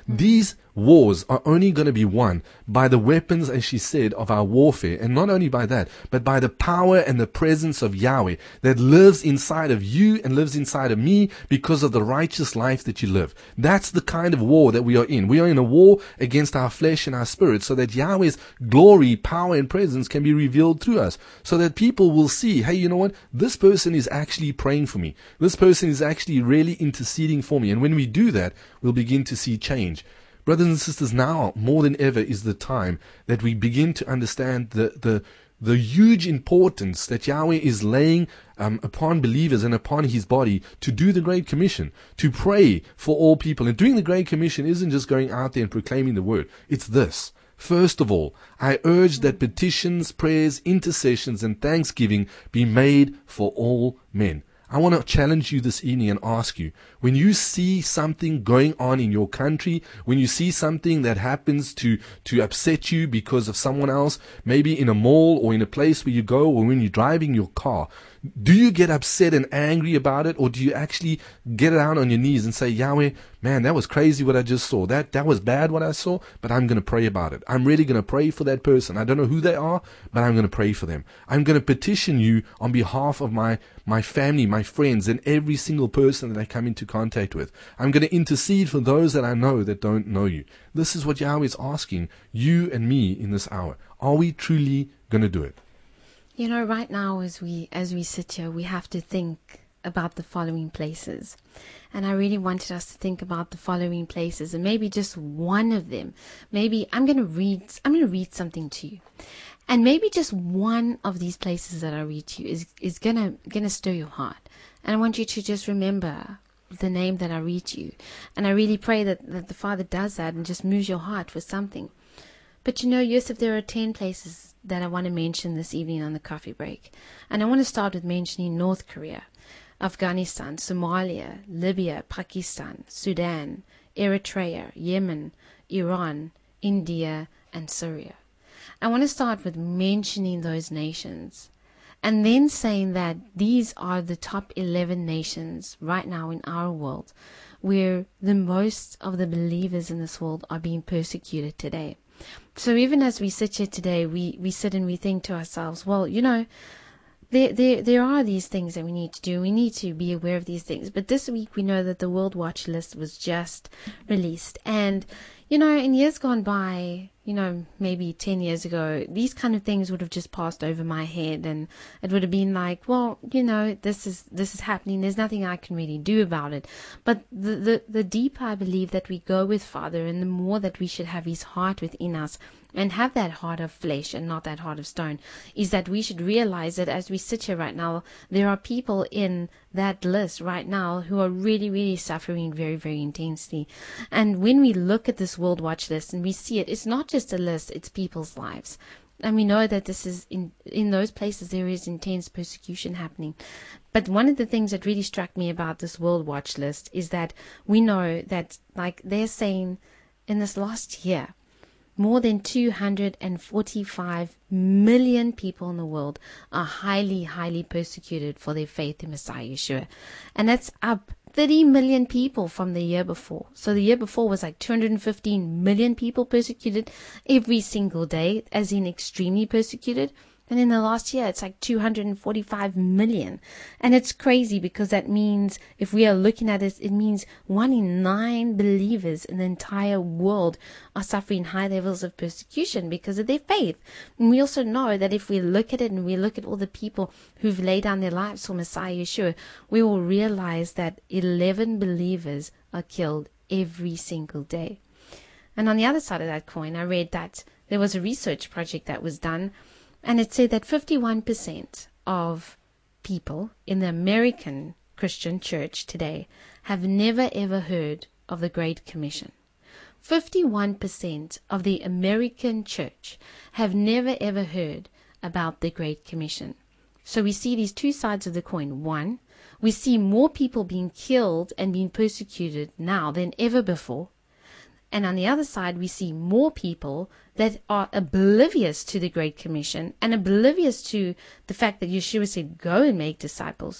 Speaker 4: These wars are only going to be won by the weapons, as she said, of our warfare. And not only by that, but by the power and the presence of Yahweh that lives inside of you and lives inside of me because of the righteous life that you live. That's the kind of war that we are in. We are in a war against our flesh and our spirit so that Yahweh's glory, power, and presence can be revealed through us. So that people will see, hey, you know what? This person is actually praying for me. This person is actually really interceding for me. And when we do that, we'll begin to see change. Brothers and sisters, now more than ever is the time that we begin to understand the the, the huge importance that Yahweh is laying um, upon believers and upon His body to do the Great Commission, to pray for all people. And doing the Great Commission isn't just going out there and proclaiming the word. It's this. First of all, I urge that petitions, prayers, intercessions, and thanksgiving be made for all men. I want to challenge you this evening and ask you, when you see something going on in your country, when you see something that happens to, to upset you because of someone else, maybe in a mall or in a place where you go or when you're driving your car, do you get upset and angry about it, or do you actually get down on your knees and say, Yahweh, man, that was crazy what I just saw. That that was bad what I saw, but I'm going to pray about it. I'm really going to pray for that person. I don't know who they are, but I'm going to pray for them. I'm going to petition you on behalf of my, my family, my friends, and every single person that I come into contact with. I'm going to intercede for those that I know that don't know you. This is what Yahweh is asking you and me in this hour. Are we truly going to do it?
Speaker 3: You know, right now as we as we sit here, we have to think about the following places. And I really wanted us to think about the following places, and maybe just one of them. Maybe I'm going to read I'm going to read something to you. And maybe just one of these places that I read to you is is going to going to stir your heart. And I want you to just remember the name that I read to you. And I really pray that, that the Father does that and just moves your heart for something. But you know, Yosef, there are ten places that I want to mention this evening on the coffee break. And I want to start with mentioning North Korea, Afghanistan, Somalia, Libya, Pakistan, Sudan, Eritrea, Yemen, Iran, India, and Syria. I want to start with mentioning those nations and then saying that these are the top eleven nations right now in our world where the most of the believers in this world are being persecuted today. So even as we sit here today, we, we sit and we think to ourselves, well, you know, there, there there are these things that we need to do. We need to be aware of these things. But this week we know that the World Watch List was just released. And, you know, in years gone by, you know, maybe ten years ago, these kind of things would have just passed over my head. And it would have been like, well, you know, this is this is happening. There's nothing I can really do about it. But the, the, the deeper I believe that we go with Father, and the more that we should have His heart within us, and have that heart of flesh and not that heart of stone, is that we should realize that as we sit here right now, there are people in that list right now who are really, really suffering very, very intensely. And when we look at this World Watch List and we see it, it's not just a list, it's people's lives. And we know that this is in in those places there is intense persecution happening. But one of the things that really struck me about this World Watch List is that we know that, like they're saying, in this last year, more than two hundred forty-five million people in the world are highly, highly persecuted for their faith in Messiah Yeshua. And that's up thirty million people from the year before. So the year before was like two hundred fifteen million people persecuted every single day, as in extremely persecuted. And in the last year, it's like two hundred forty-five million. And it's crazy because that means, if we are looking at this, it means one in nine believers in the entire world are suffering high levels of persecution because of their faith. And we also know that if we look at it and we look at all the people who've laid down their lives for Messiah Yeshua, we will realize that eleven believers are killed every single day. And on the other side of that coin, I read that there was a research project that was done, and it said that fifty-one percent of people in the American Christian church today have never ever heard of the Great Commission. fifty-one percent of the American church have never ever heard about the Great Commission. So we see these two sides of the coin. One, we see more people being killed and being persecuted now than ever before. And on the other side, we see more people that are oblivious to the Great Commission and oblivious to the fact that Yeshua said, go and make disciples.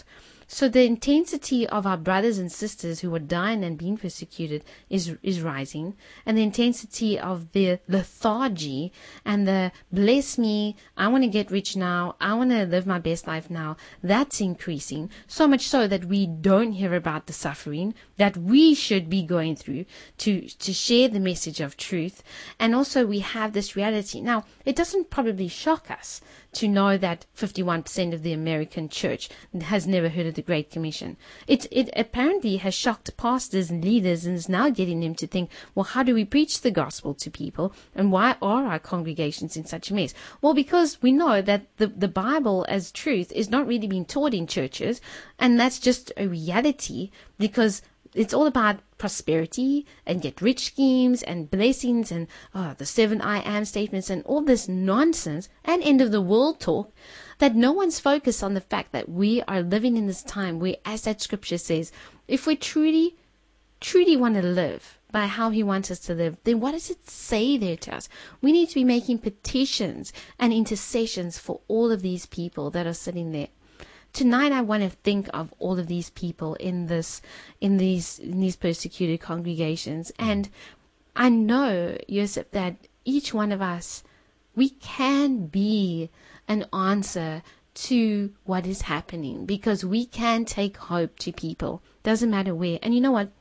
Speaker 3: So the intensity of our brothers and sisters who are dying and being persecuted is is rising, and the intensity of the lethargy and the bless me, I want to get rich now, I want to live my best life now, that's increasing, so much so that we don't hear about the suffering that we should be going through to to share the message of truth. And also we have this reality. Now, it doesn't probably shock us to know that fifty-one percent of the American church has never heard of the Great Commission. It it apparently has shocked pastors and leaders and is now getting them to think, well, how do we preach the gospel to people? And why are our congregations in such a mess? Well, because we know that the, the Bible as truth is not really being taught in churches, and that's just a reality, because it's all about prosperity and get rich schemes and blessings and oh, the seven I am statements and all this nonsense and end of the world talk, that no one's focused on the fact that we are living in this time where, as that scripture says, if we truly, truly want to live by how he wants us to live, then what does it say there to us? We need to be making petitions and intercessions for all of these people that are sitting there. Tonight, I want to think of all of these people in this, in these, in these persecuted congregations, and I know, Joseph, that each one of us, we can be an answer to what is happening, because we can take hope to people. Doesn't matter where. And you know what?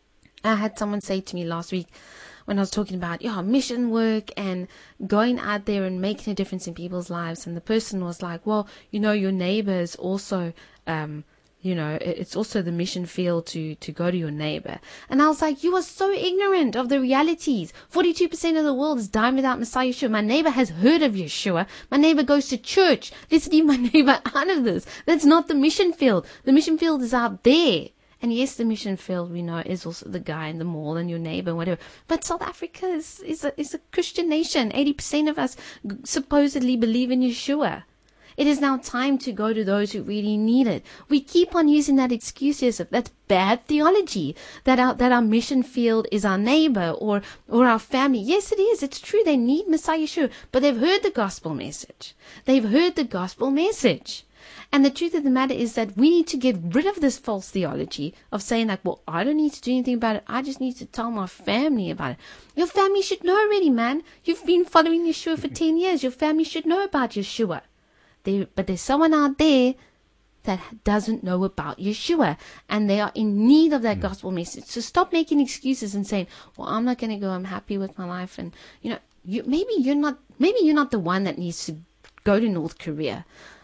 Speaker 3: I had someone say to me last week, when I was talking about yeah, mission work and going out there and making a difference in people's lives, and the person was like, well, you know, your neighbor is also, um, you know, it's also the mission field to, to go to your neighbor. And I was like, you are so ignorant of the realities. forty-two percent of the world is dying without Messiah Yeshua. My neighbor has heard of Yeshua. My neighbor goes to church. Let's leave my neighbor out of this. That's not the mission field. The mission field is out there. And yes, the mission field, we know, is also the guy in the mall and your neighbor, whatever. But South Africa is, is, a, is a Christian nation. eighty percent of us supposedly believe in Yeshua. It is now time to go to those who really need it. We keep on using that excuse as if that's bad theology, that our, that our mission field is our neighbor or, or our family. Yes, it is. It's true. They need Messiah Yeshua, but they've heard the gospel message. They've heard the gospel message. And the truth of the matter is that we need to get rid of this false theology of saying like, well, I don't need to do anything about it. I just need to tell my family about it. Your family should know already, man. You've been following Yeshua for ten years. Your family should know about Yeshua. They, but there's someone out there that doesn't know about Yeshua, and they are in need of that mm. gospel message. So stop making excuses and saying, well, I'm not going to go. I'm happy with my life. And, you know, you, maybe you're not, maybe you're not the one that needs to go to North Korea.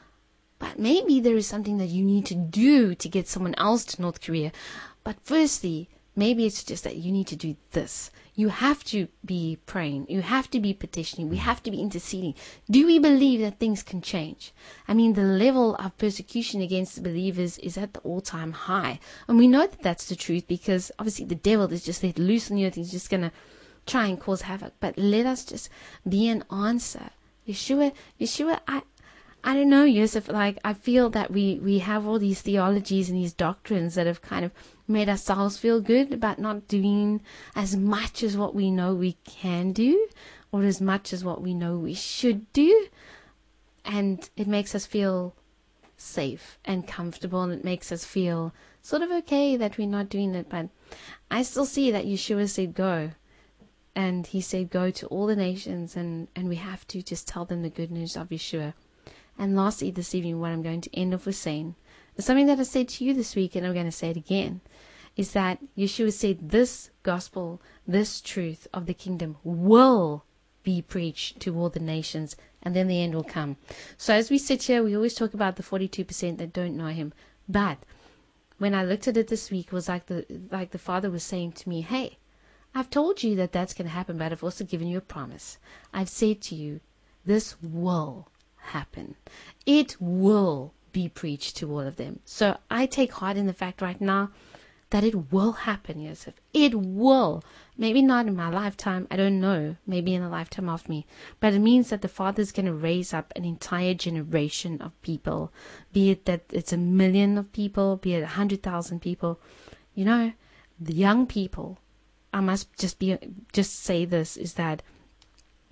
Speaker 3: But maybe there is something that you need to do to get someone else to North Korea. But firstly, maybe it's just that you need to do this. You have to be praying. You have to be petitioning. We have to be interceding. Do we believe that things can change? I mean, the level of persecution against the believers is at the all-time high. And we know that that's the truth, because obviously the devil is just let loose on the earth. He's just going to try and cause havoc. But let us just be an answer. Yeshua, Yeshua, I... I don't know, Yosef, like, I feel that we, we have all these theologies and these doctrines that have kind of made ourselves feel good about not doing as much as what we know we can do, or as much as what we know we should do. And it makes us feel safe and comfortable, and it makes us feel sort of okay that we're not doing it. But I still see that Yeshua said go. And he said go to all the nations, and, and we have to just tell them the good news of Yeshua. And lastly, this evening, what I'm going to end off with saying is something that I said to you this week, and I'm going to say it again, is that Yeshua said this gospel, this truth of the kingdom will be preached to all the nations, and then the end will come. So as we sit here, we always talk about the forty-two percent that don't know him. But when I looked at it this week, it was like the, like the Father was saying to me, hey, I've told you that that's going to happen, but I've also given you a promise. I've said to you, this will happen. It will be preached to all of them. So I take heart in the fact right now that it will happen, Yosef. It will. Maybe not in my lifetime. I don't know. Maybe in the lifetime of me. But it means that the Father is going to raise up an entire generation of people. Be it that it's a million of people, be it a hundred thousand people. You know, the young people, I must just be, just say this, is that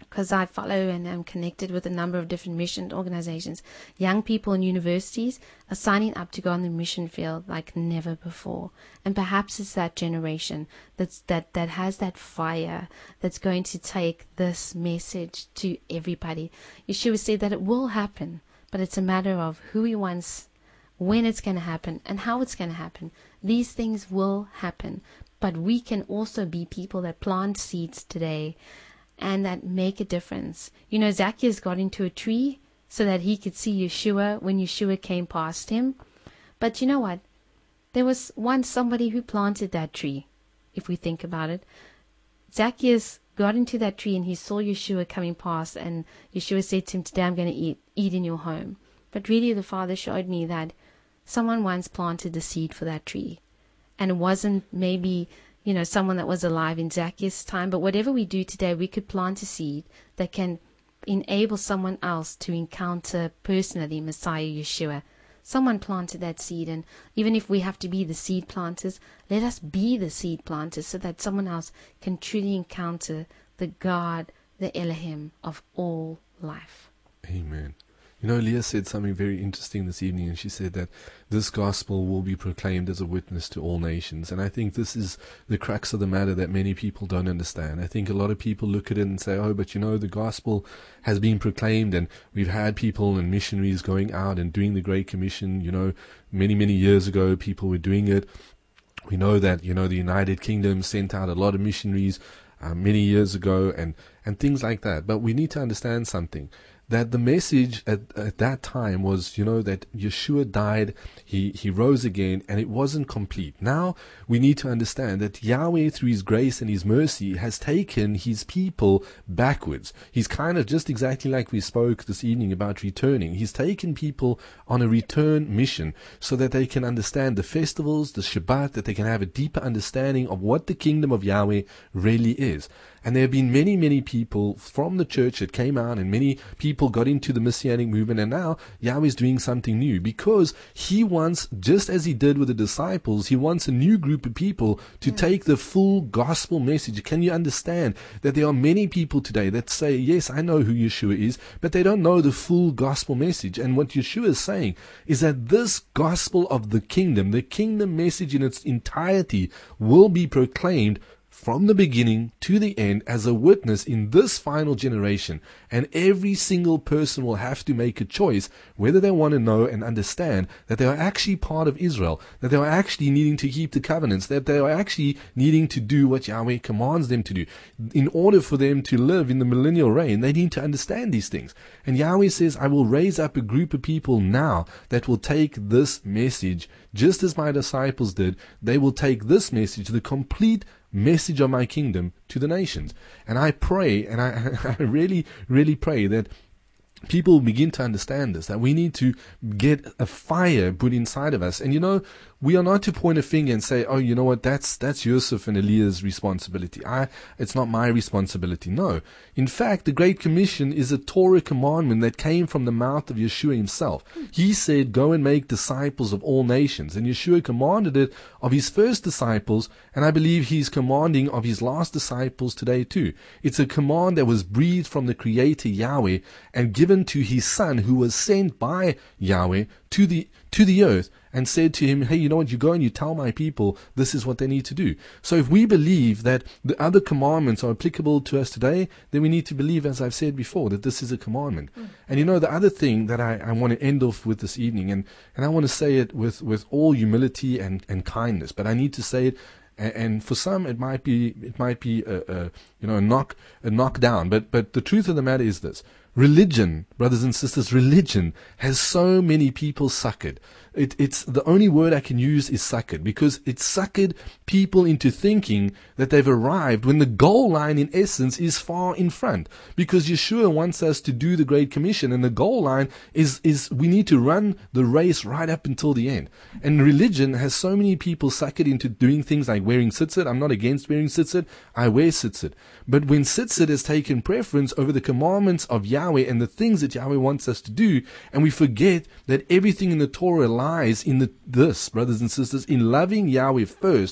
Speaker 3: because I follow and am connected with a number of different mission organizations. Young people in universities are signing up to go on the mission field like never before. And perhaps it's that generation that's, that, that has that fire that's going to take this message to everybody. Yeshua said that it will happen, but it's a matter of who he wants, when it's going to happen, and how it's going to happen. These things will happen, but we can also be people that plant seeds today and that make a difference. You know, Zacchaeus got into a tree so that he could see Yeshua when Yeshua came past him. But you know what? There was once somebody who planted that tree, if we think about it. Zacchaeus got into that tree and he saw Yeshua coming past, and Yeshua said to him, today I'm going to eat, eat in your home. But really the Father showed me that someone once planted the seed for that tree. And it wasn't maybe, you know, someone that was alive in Zacchaeus' time, but whatever we do today, we could plant a seed that can enable someone else to encounter personally Messiah Yeshua. Someone planted that seed, and even if we have to be the seed planters, let us be the seed planters so that someone else can truly encounter the God, the Elohim of all life.
Speaker 4: Amen. You know, Leah said something very interesting this evening, and she said that this gospel will be proclaimed as a witness to all nations. And I think this is the crux of the matter that many people don't understand. I think a lot of people look at it and say, oh, but you know, the gospel has been proclaimed, and we've had people and missionaries going out and doing the Great Commission. You know, many, many years ago, people were doing it. We know that, you know, the United Kingdom sent out a lot of missionaries uh, many years ago, and, and things like that. But we need to understand something. That the message at, at that time was, you know, that Yeshua died, he, he rose again, and it wasn't complete. Now we need to understand that Yahweh, through his grace and his mercy, has taken his people backwards. He's kind of just exactly like we spoke this evening about returning. He's taken people on a return mission so that they can understand the festivals, the Shabbat, that they can have a deeper understanding of what the kingdom of Yahweh really is. And there have been many, many people from the church that came out, and many people got into the Messianic movement, and now Yahweh is doing something new, because he wants, just as he did with the disciples, he wants a new group of people to mm. take the full gospel message. Can you understand that there are many people today that say, yes, I know who Yeshua is, but they don't know the full gospel message. And what Yeshua is saying is that this gospel of the kingdom, the kingdom message in its entirety, will be proclaimed from the beginning to the end as a witness in this final generation. And every single person will have to make a choice whether they want to know and understand that they are actually part of Israel, that they are actually needing to keep the covenants, that they are actually needing to do what Yahweh commands them to do. In order for them to live in the millennial reign, they need to understand these things. And Yahweh says, I will raise up a group of people now that will take this message, just as my disciples did. They will take this message, the complete message of my kingdom, to the nations. And I pray, and I, I really, really pray that people begin to understand this, that we need to get a fire put inside of us. And you know, we are not to point a finger and say, oh, you know what, that's that's Yosef and Eliah's responsibility. I, it's not my responsibility. No. In fact, the Great Commission is a Torah commandment that came from the mouth of Yeshua himself. He said, go and make disciples of all nations. And Yeshua commanded it of his first disciples, and I believe he's commanding of his last disciples today too. It's a command that was breathed from the Creator Yahweh and given to his Son, who was sent by Yahweh to the to the earth, and said to him, hey, you know what, you go and you tell my people this is what they need to do. So if we believe that the other commandments are applicable to us today, then we need to believe, as I've said before, that this is a commandment. Mm. And you know, the other thing that I, I want to end off with this evening, and, and I want to say it with, with all humility and, and kindness, but I need to say it, and, and for some it might be it might be a, a you know a knock a knockdown, but but the truth of the matter is this. Religion, brothers and sisters, religion has so many people suckered. It, it's the only word I can use is suckered, because it suckered people into thinking that they've arrived when the goal line in essence is far in front. Because Yeshua wants us to do the Great Commission, and the goal line is, is we need to run the race right up until the end. And religion has so many people suckered into doing things like wearing tzitzit. I'm not against wearing tzitzit. I wear tzitzit. But when tzitzit has taken preference over the commandments of Yahweh and the things that Yahweh wants us to do, and we forget that everything in the Torah lies in the, this, brothers and sisters, in loving Yahweh first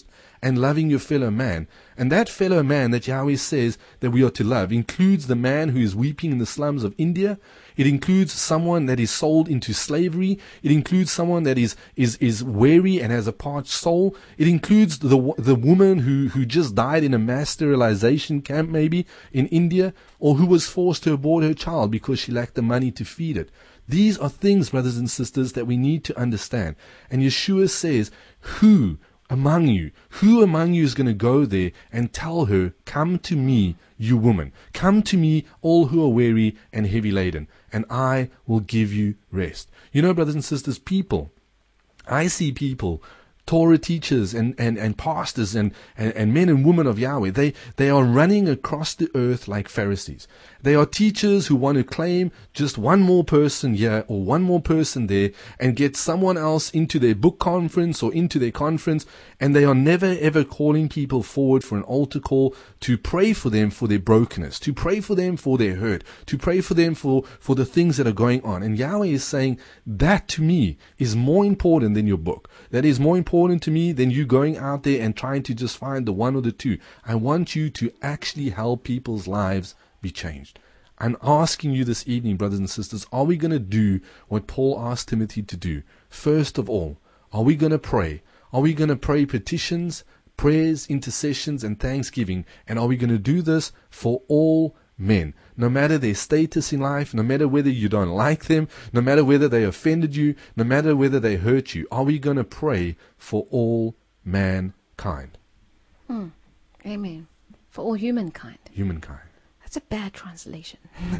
Speaker 4: and loving your fellow man. And that fellow man that Yahweh says that we are to love includes the man who is weeping in the slums of India. It includes someone that is sold into slavery. It includes someone that is is is weary and has a parched soul. It includes the the woman who, who just died in a mass sterilization camp maybe in India, or who was forced to abort her child because she lacked the money to feed it. These are things, brothers and sisters, that we need to understand. And Yeshua says, who among you, who among you is going to go there and tell her, come to me, you woman, come to me, all who are weary and heavy laden, and I will give you rest. You know, brothers and sisters, people, I see people, Torah teachers and, and, and pastors and, and, and men and women of Yahweh, they, they are running across the earth like Pharisees. They are teachers who want to claim just one more person here or one more person there and get someone else into their book conference or into their conference, and they are never ever calling people forward for an altar call to pray for them for their brokenness, to pray for them for their hurt, to pray for them for, for the things that are going on. And Yahweh is saying that to me is more important than your book. That is more important to me than you going out there and trying to just find the one or the two. I want you to actually help people's lives be changed. I'm asking you this evening, brothers and sisters, are we going to do what Paul asked Timothy to do? First of all, are we going to pray? Are we going to pray petitions, prayers, intercessions, and thanksgiving? And are we going to do this for all men? No matter their status in life, no matter whether you don't like them, no matter whether they offended you, no matter whether they hurt you, are we going to pray for all mankind?
Speaker 3: Hmm. Amen. For all humankind.
Speaker 4: Humankind.
Speaker 3: That's a bad translation.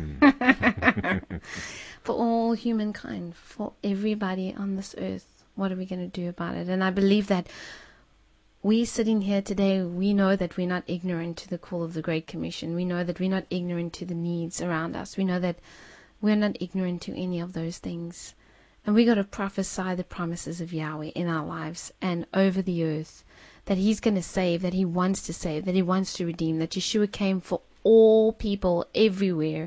Speaker 4: Mm.
Speaker 3: For all humankind, for everybody on this earth, what are we going to do about it? And I believe that we sitting here today, we know that we're not ignorant to the call of the Great Commission. We know that we're not ignorant to the needs around us. We know that we're not ignorant to any of those things. And we got to prophesy the promises of Yahweh in our lives and over the earth, that He's going to save, that He wants to save, that He wants to redeem, that Yeshua came for all people everywhere.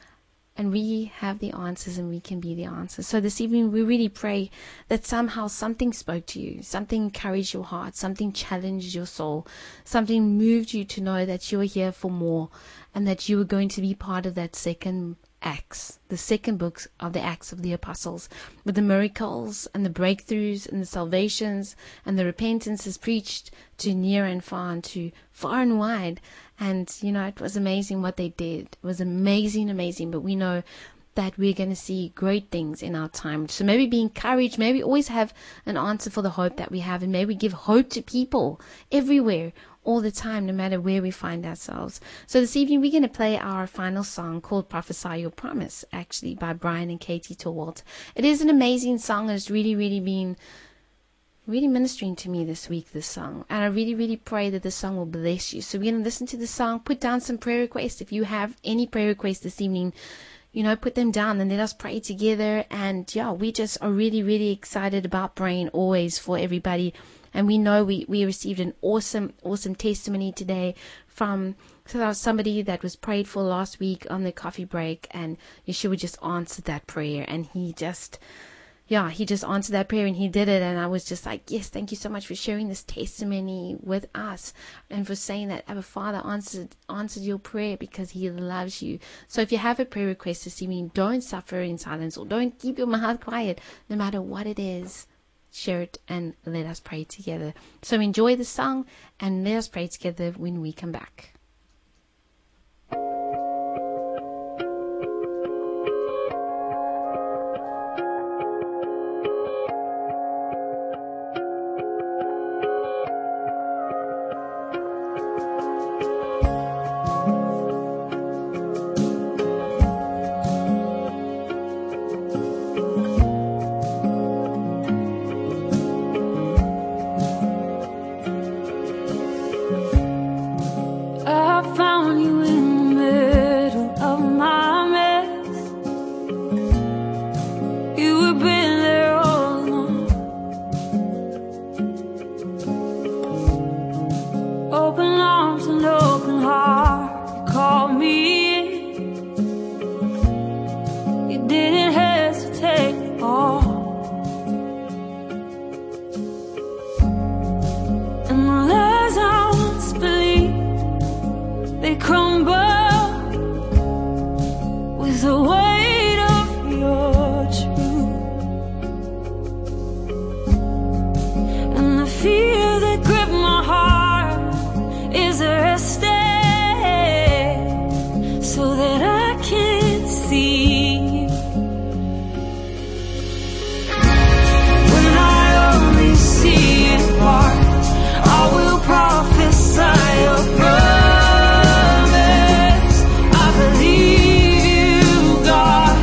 Speaker 3: And we have the answers, and we can be the answers. So this evening we really pray that somehow something spoke to you, something encouraged your heart, something challenged your soul, something moved you to know that you are here for more, and that you are going to be part of that second Acts, the second books of the Acts of the Apostles, with the miracles and the breakthroughs and the salvations and the repentances preached to near and far and to far and wide. And, you know, it was amazing what they did. It was amazing, amazing. But we know that we're going to see great things in our time. So maybe be encouraged. Maybe always have an answer for the hope that we have. And maybe give hope to people everywhere, all the time, no matter where we find ourselves. So this evening we're going to play our final song called Prophesy Your Promise, actually by Brian and Katie Torwalt. It is an amazing song, and it's really, really been really ministering to me this week, this song. And I really, really pray that this song will bless you. So we're going to listen to the song, put down some prayer requests. If you have any prayer requests this evening, you know, put them down and let us pray together. And yeah, we just are really, really excited about praying always for everybody. And we know we, we received an awesome, awesome testimony today from somebody that was prayed for last week on the coffee break. And Yeshua just answered that prayer. And he just, yeah, he just answered that prayer and he did it. And I was just like, yes, thank you so much for sharing this testimony with us. And for saying that our Father answered, answered your prayer because He loves you. So if you have a prayer request this evening, don't suffer in silence, or don't keep your mouth quiet, no matter what it is. Share it and let us pray together. So enjoy the song and let us pray together when we come back.
Speaker 5: crumble with the weight of your truth, and the fear that gripped my heart is arrested so that I can see you. When I only see in part, I will prophesy your promise. I believe you, God,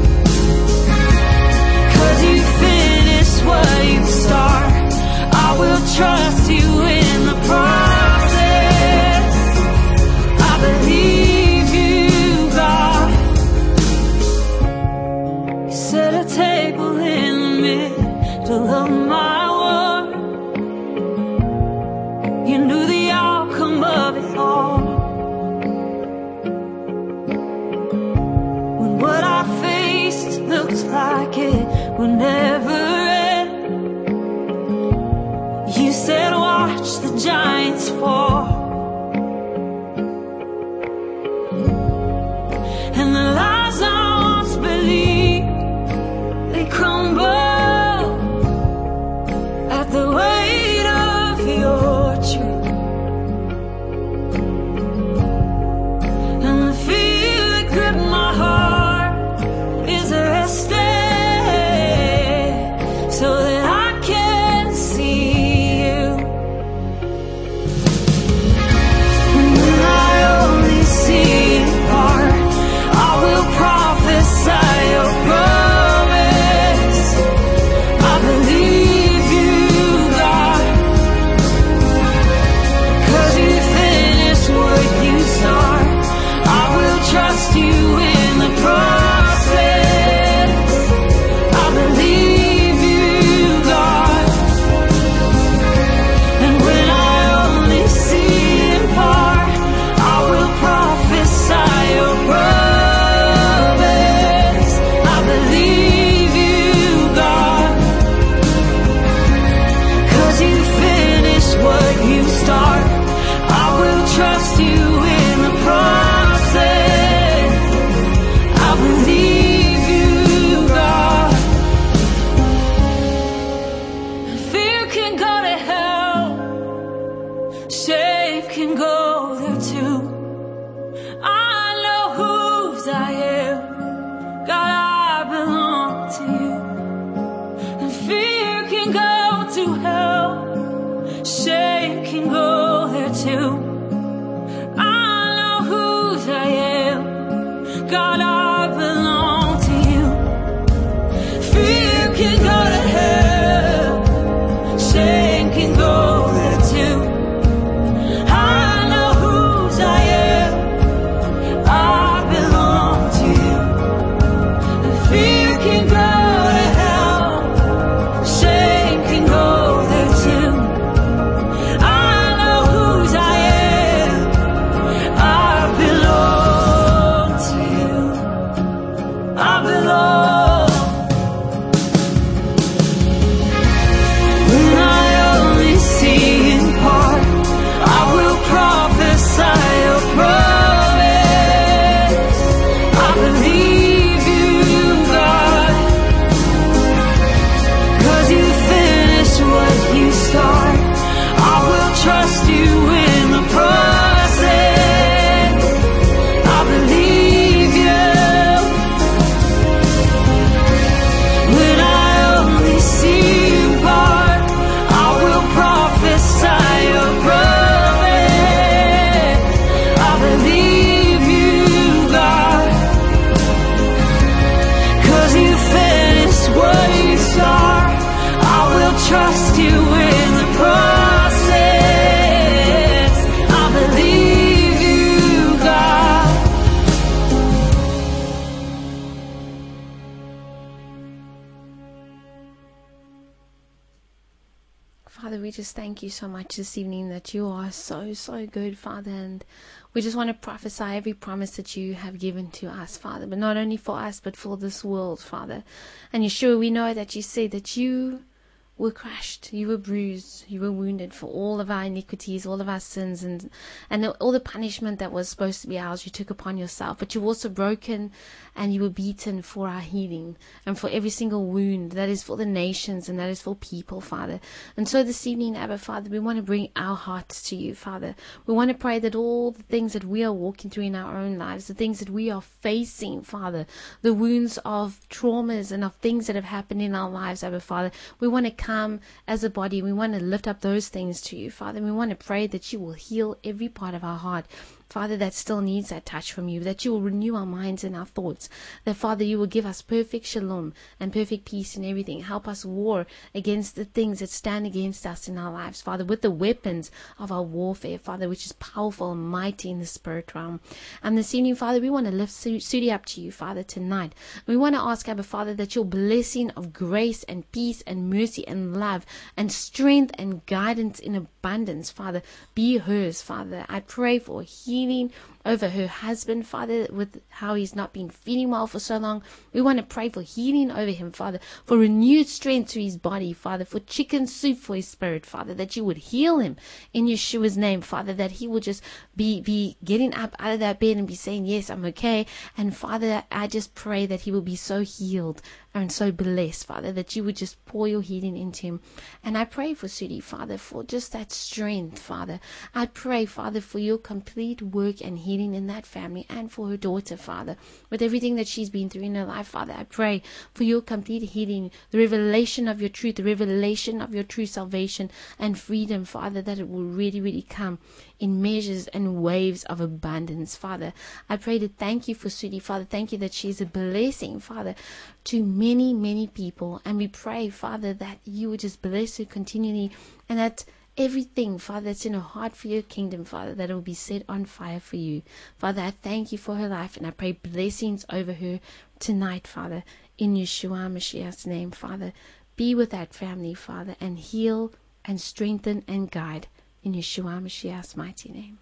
Speaker 5: 'cause you finish what you start. I will trust you in the process. I believe you, God. You set a table in the middle of my world. You knew the outcome of it all. When what I faced looked like it would never end, you said, watch the giants fall. And the lies I once believed, they crumble at the weight of your truth. And the fear that gripped my heart is arrested so that I can see you. And when I only see in part, I will prophesy your promise. I believe you, God, 'cause you finish what you start. I will trust you in the process. I believe you, God. And when I only see in part, I will prophesy your promise. I believe you, God, 'cause you finish what you start. I will trust you in the process. I believe you, God. Fear can go to hell, shame can go there too. I know whose I am, God, I belong to you. And fear can go to hell, shame can go there too. I know whose I am, God, I belong to you. Fear can go to hell, shame can go there too. I know whose I am, I belong to you. Fear can go to hell, shame can go there too. I know whose I am, I belong to you. I belong. When I only see in part, I will prophesy your promise. I believe you, God, 'cause you finish what you start. I will trust you in the process. I believe you. When I only see in part, I will prophesy your promise. I believe you, God, 'cause you finish what you start. I will trust you in the process. I believe you, God.
Speaker 3: Father, we just thank you so much this evening that you are so, so good, Father. And we just want to prophesy every promise that you have given to us, Father, but not only for us, but for this world, Father. And Yeshua, we know that you say that you were crushed, you were bruised, you were wounded for all of our iniquities, all of our sins, and and all the punishment that was supposed to be ours, you took upon yourself. But you were also broken and you were beaten for our healing and for every single wound that is for the nations and that is for people, Father. And so this evening, Abba, Father, we want to bring our hearts to you, Father. We want to pray that all the things that we are walking through in our own lives, the things that we are facing, Father, the wounds of traumas and of things that have happened in our lives, Abba, Father, we want to come as a body. We want to lift up those things to you, Father. We want to pray that you will heal every part of our heart, Father, that still needs that touch from you, that you will renew our minds and our thoughts, that, Father, you will give us perfect shalom and perfect peace in everything. Help us war against the things that stand against us in our lives, Father, with the weapons of our warfare, Father, which is powerful and mighty in the spirit realm. And this evening, Father, we want to lift Sudi up to you, Father, tonight. We want to ask, Abba, Father, that your blessing of grace and peace and mercy and love and strength and guidance in abundance, Father, be hers, Father. I pray for healing over her husband, Father, with how he's not been feeling well for so long. We want to pray for healing over him, Father, for renewed strength to his body, Father, for chicken soup for his spirit, Father, that you would heal him in Yeshua's name, Father, that he will just be, be getting up out of that bed and be saying, yes, I'm okay. And Father, I just pray that he will be so healed and so blessed, Father, that you would just pour your healing into him. And I pray for Sudi, Father, for just that strength, Father. I pray, Father, for your complete work and healing in that family and for her daughter, Father, with everything that she's been through in her life, Father. I pray for your complete healing, the revelation of your truth, the revelation of your true salvation and freedom, Father, that it will really, really come in measures and waves of abundance, Father. I pray to thank you for Sudi, Father. Thank you that she's a blessing, Father, to many, many people. And we pray, Father, that you would just bless her continually and that everything, Father, that's in her heart for your kingdom, Father, that it will be set on fire for you. Father, I thank you for her life and I pray blessings over her tonight, Father, in Yeshua Mashiach's name, Father. Be with that family, Father, and heal and strengthen and guide in Yeshua Mashiach's mighty name.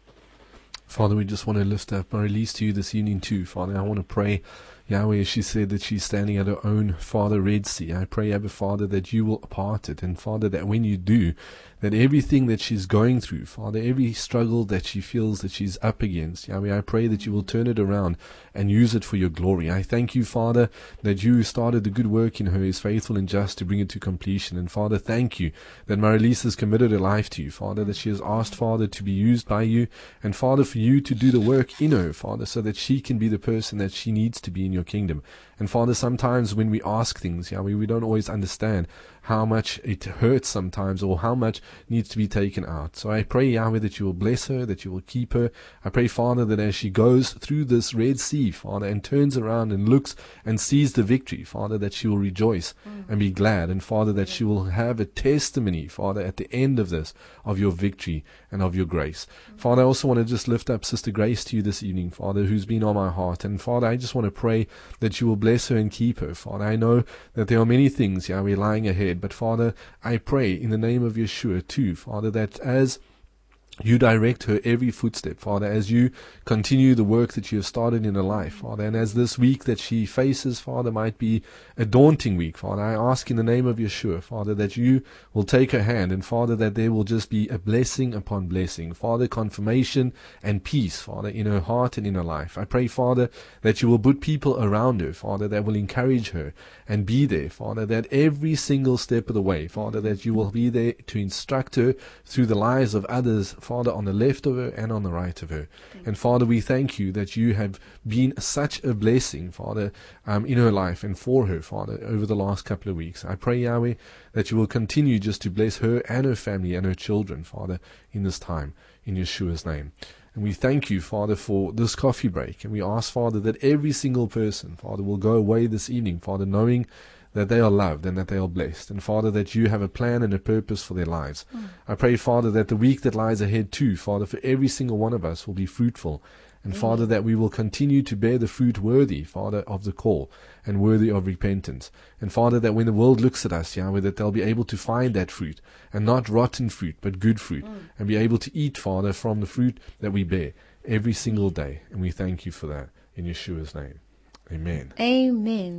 Speaker 4: Father, we just want to lift up our release to you this evening too, Father. I want to pray, Yahweh, she said that she's standing at her own, Father, Red Sea. I pray, Abba, Father, that you will part it, and Father, that when you do, that everything that she's going through, Father, every struggle that she feels that she's up against, Yahweh, I pray that you will turn it around and use it for your glory. I thank you, Father, that you started the good work in her is faithful and just to bring it to completion. And Father, thank you that Marilise has committed her life to you, Father, that she has asked, Father, to be used by you, and Father, for you to do the work in her, Father, so that she can be the person that she needs to be in your kingdom. And Father, sometimes when we ask things, Yahweh, we don't always understand how much it hurts sometimes or how much needs to be taken out. So I pray, Yahweh, that you will bless her, that you will keep her. I pray, Father, that as she goes through this Red Sea, Father, and turns around and looks and sees the victory, Father, that she will rejoice mm-hmm. and be glad. And Father, that she will have a testimony, Father, at the end of this, of your victory and of your grace. Mm-hmm. Father, I also want to just lift up Sister Grace to you this evening, Father, who's been on my heart. And Father, I just want to pray that you will bless her and keep her, Father. I know that there are many things, Yahweh, lying ahead, but Father, I pray in the name of Yeshua too, Father, that as you direct her every footstep, Father, as you continue the work that you have started in her life, Father, and as this week that she faces, Father, might be a daunting week, Father, I ask in the name of Yeshua, Father, that you will take her hand, and Father, that there will just be a blessing upon blessing, Father, confirmation and peace, Father, in her heart and in her life. I pray, Father, that you will put people around her, Father, that will encourage her and be there, Father, that every single step of the way, Father, that you will be there to instruct her through the lives of others, Father, on the left of her and on the right of her. Thank and Father, we thank you that you have been such a blessing, Father, um, in her life and for her, Father, over the last couple of weeks. I pray, Yahweh, that you will continue just to bless her and her family and her children, Father, in this time, in Yeshua's name. And we thank you, Father, for this coffee break. And we ask, Father, that every single person, Father, will go away this evening, Father, knowing that they are loved and that they are blessed. And Father, that you have a plan and a purpose for their lives. Mm. I pray, Father, that the week that lies ahead too, Father, for every single one of us will be fruitful. And Amen. Father, that we will continue to bear the fruit worthy, Father, of the call and worthy of repentance. And Father, that when the world looks at us, Yahweh, that they'll be able to find that fruit and not rotten fruit, but good fruit. Mm. And be able to eat, Father, from the fruit that we bear every single day. And we thank you for that in Yeshua's name. Amen.
Speaker 3: Amen.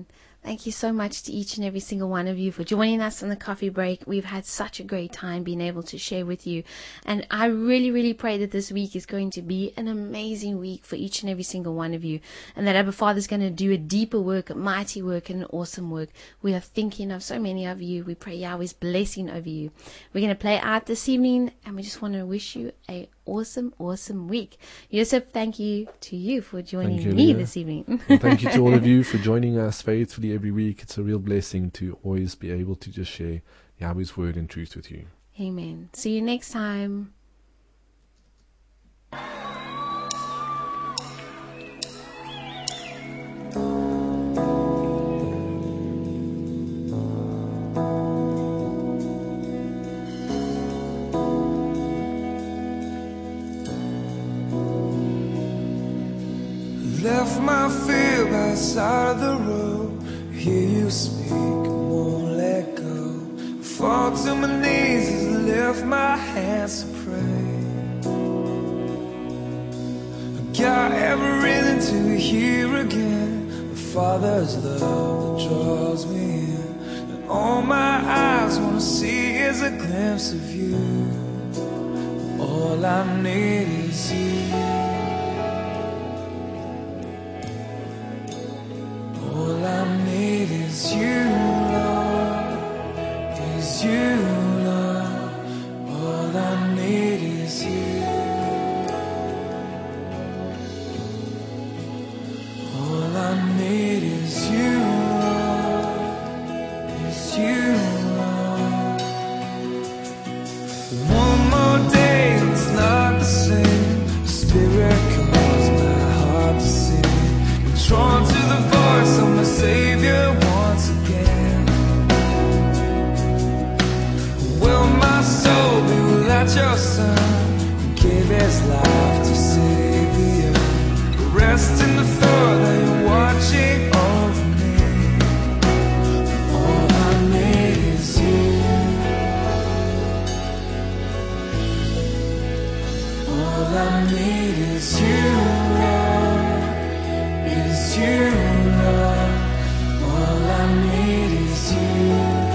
Speaker 3: Thank you so much to each and every single one of you for joining us on the coffee break. We've had such a great time being able to share with you. And I really, really pray that this week is going to be an amazing week for each and every single one of you. And that Abba Father is going to do a deeper work, a mighty work, and an awesome work. We are thinking of so many of you. We pray Yahweh's blessing over you. We're going to play out this evening, and we just want to wish you a awesome, awesome week. Yosef, thank you to you for joining
Speaker 4: you,
Speaker 3: me
Speaker 4: Leah.
Speaker 3: this evening.
Speaker 4: And thank you to all of you for joining us faithfully every week. It's a real blessing to always be able to just share Yahweh's word and truth with you.
Speaker 3: Amen. See you next time.
Speaker 6: Left my fear by the side of the road. Hear you speak, won't let go. Fall to my knees as I lift my hands to pray. I got every reason to hear again the Father's love that draws me in. And all my eyes wanna see is a glimpse of you. All I need is you. All I need is you, Lord, is you, Lord. All I need is you. All I need is you, Lord, is you, Lord. One more day and it's not the same. The Spirit calls my heart to sing. I'm drawn to the voice of my Savior once again. Will my soul be without your Son, who gave his life to save the earth? Rest in the thought that you're watching over me. All I need is you. All I need is you, Lord, is you. All I need is you.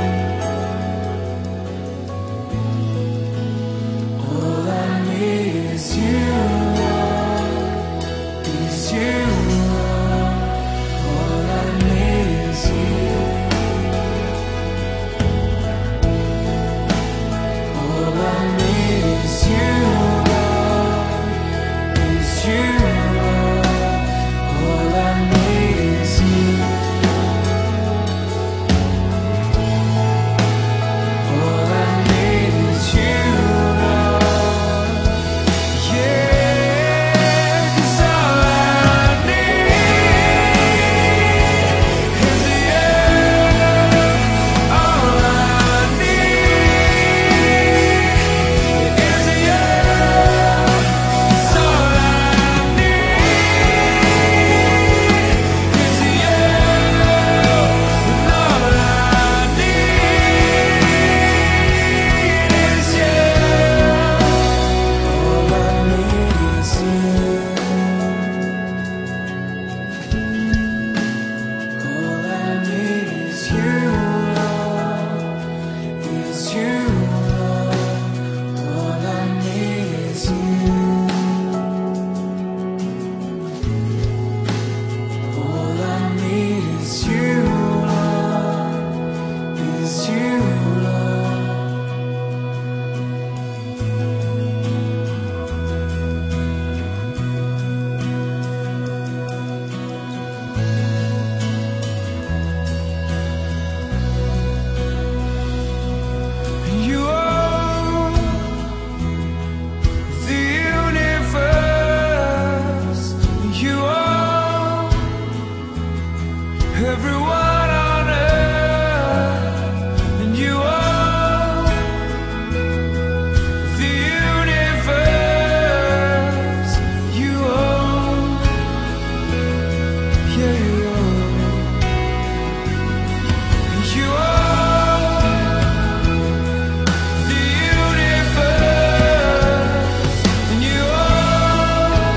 Speaker 6: All I need is you, Lord, is you, Lord. All I need is you. All I need is you, Lord, is you, Lord. All I need is you.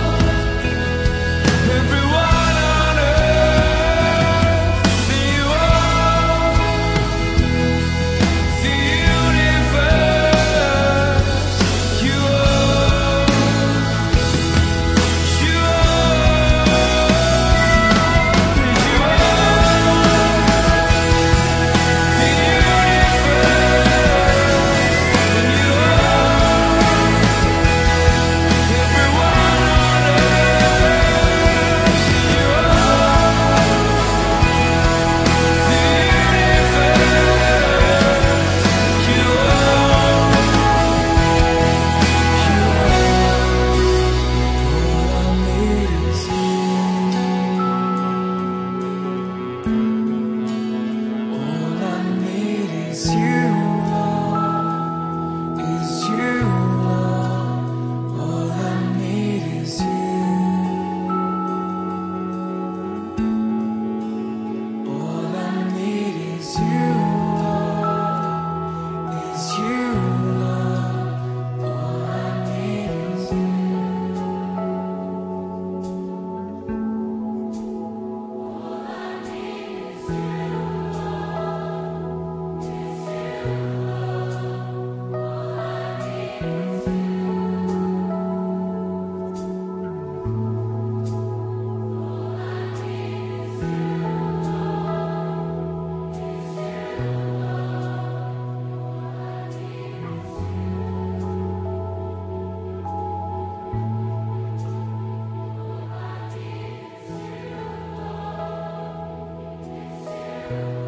Speaker 6: Everyone on earth, you are. Thank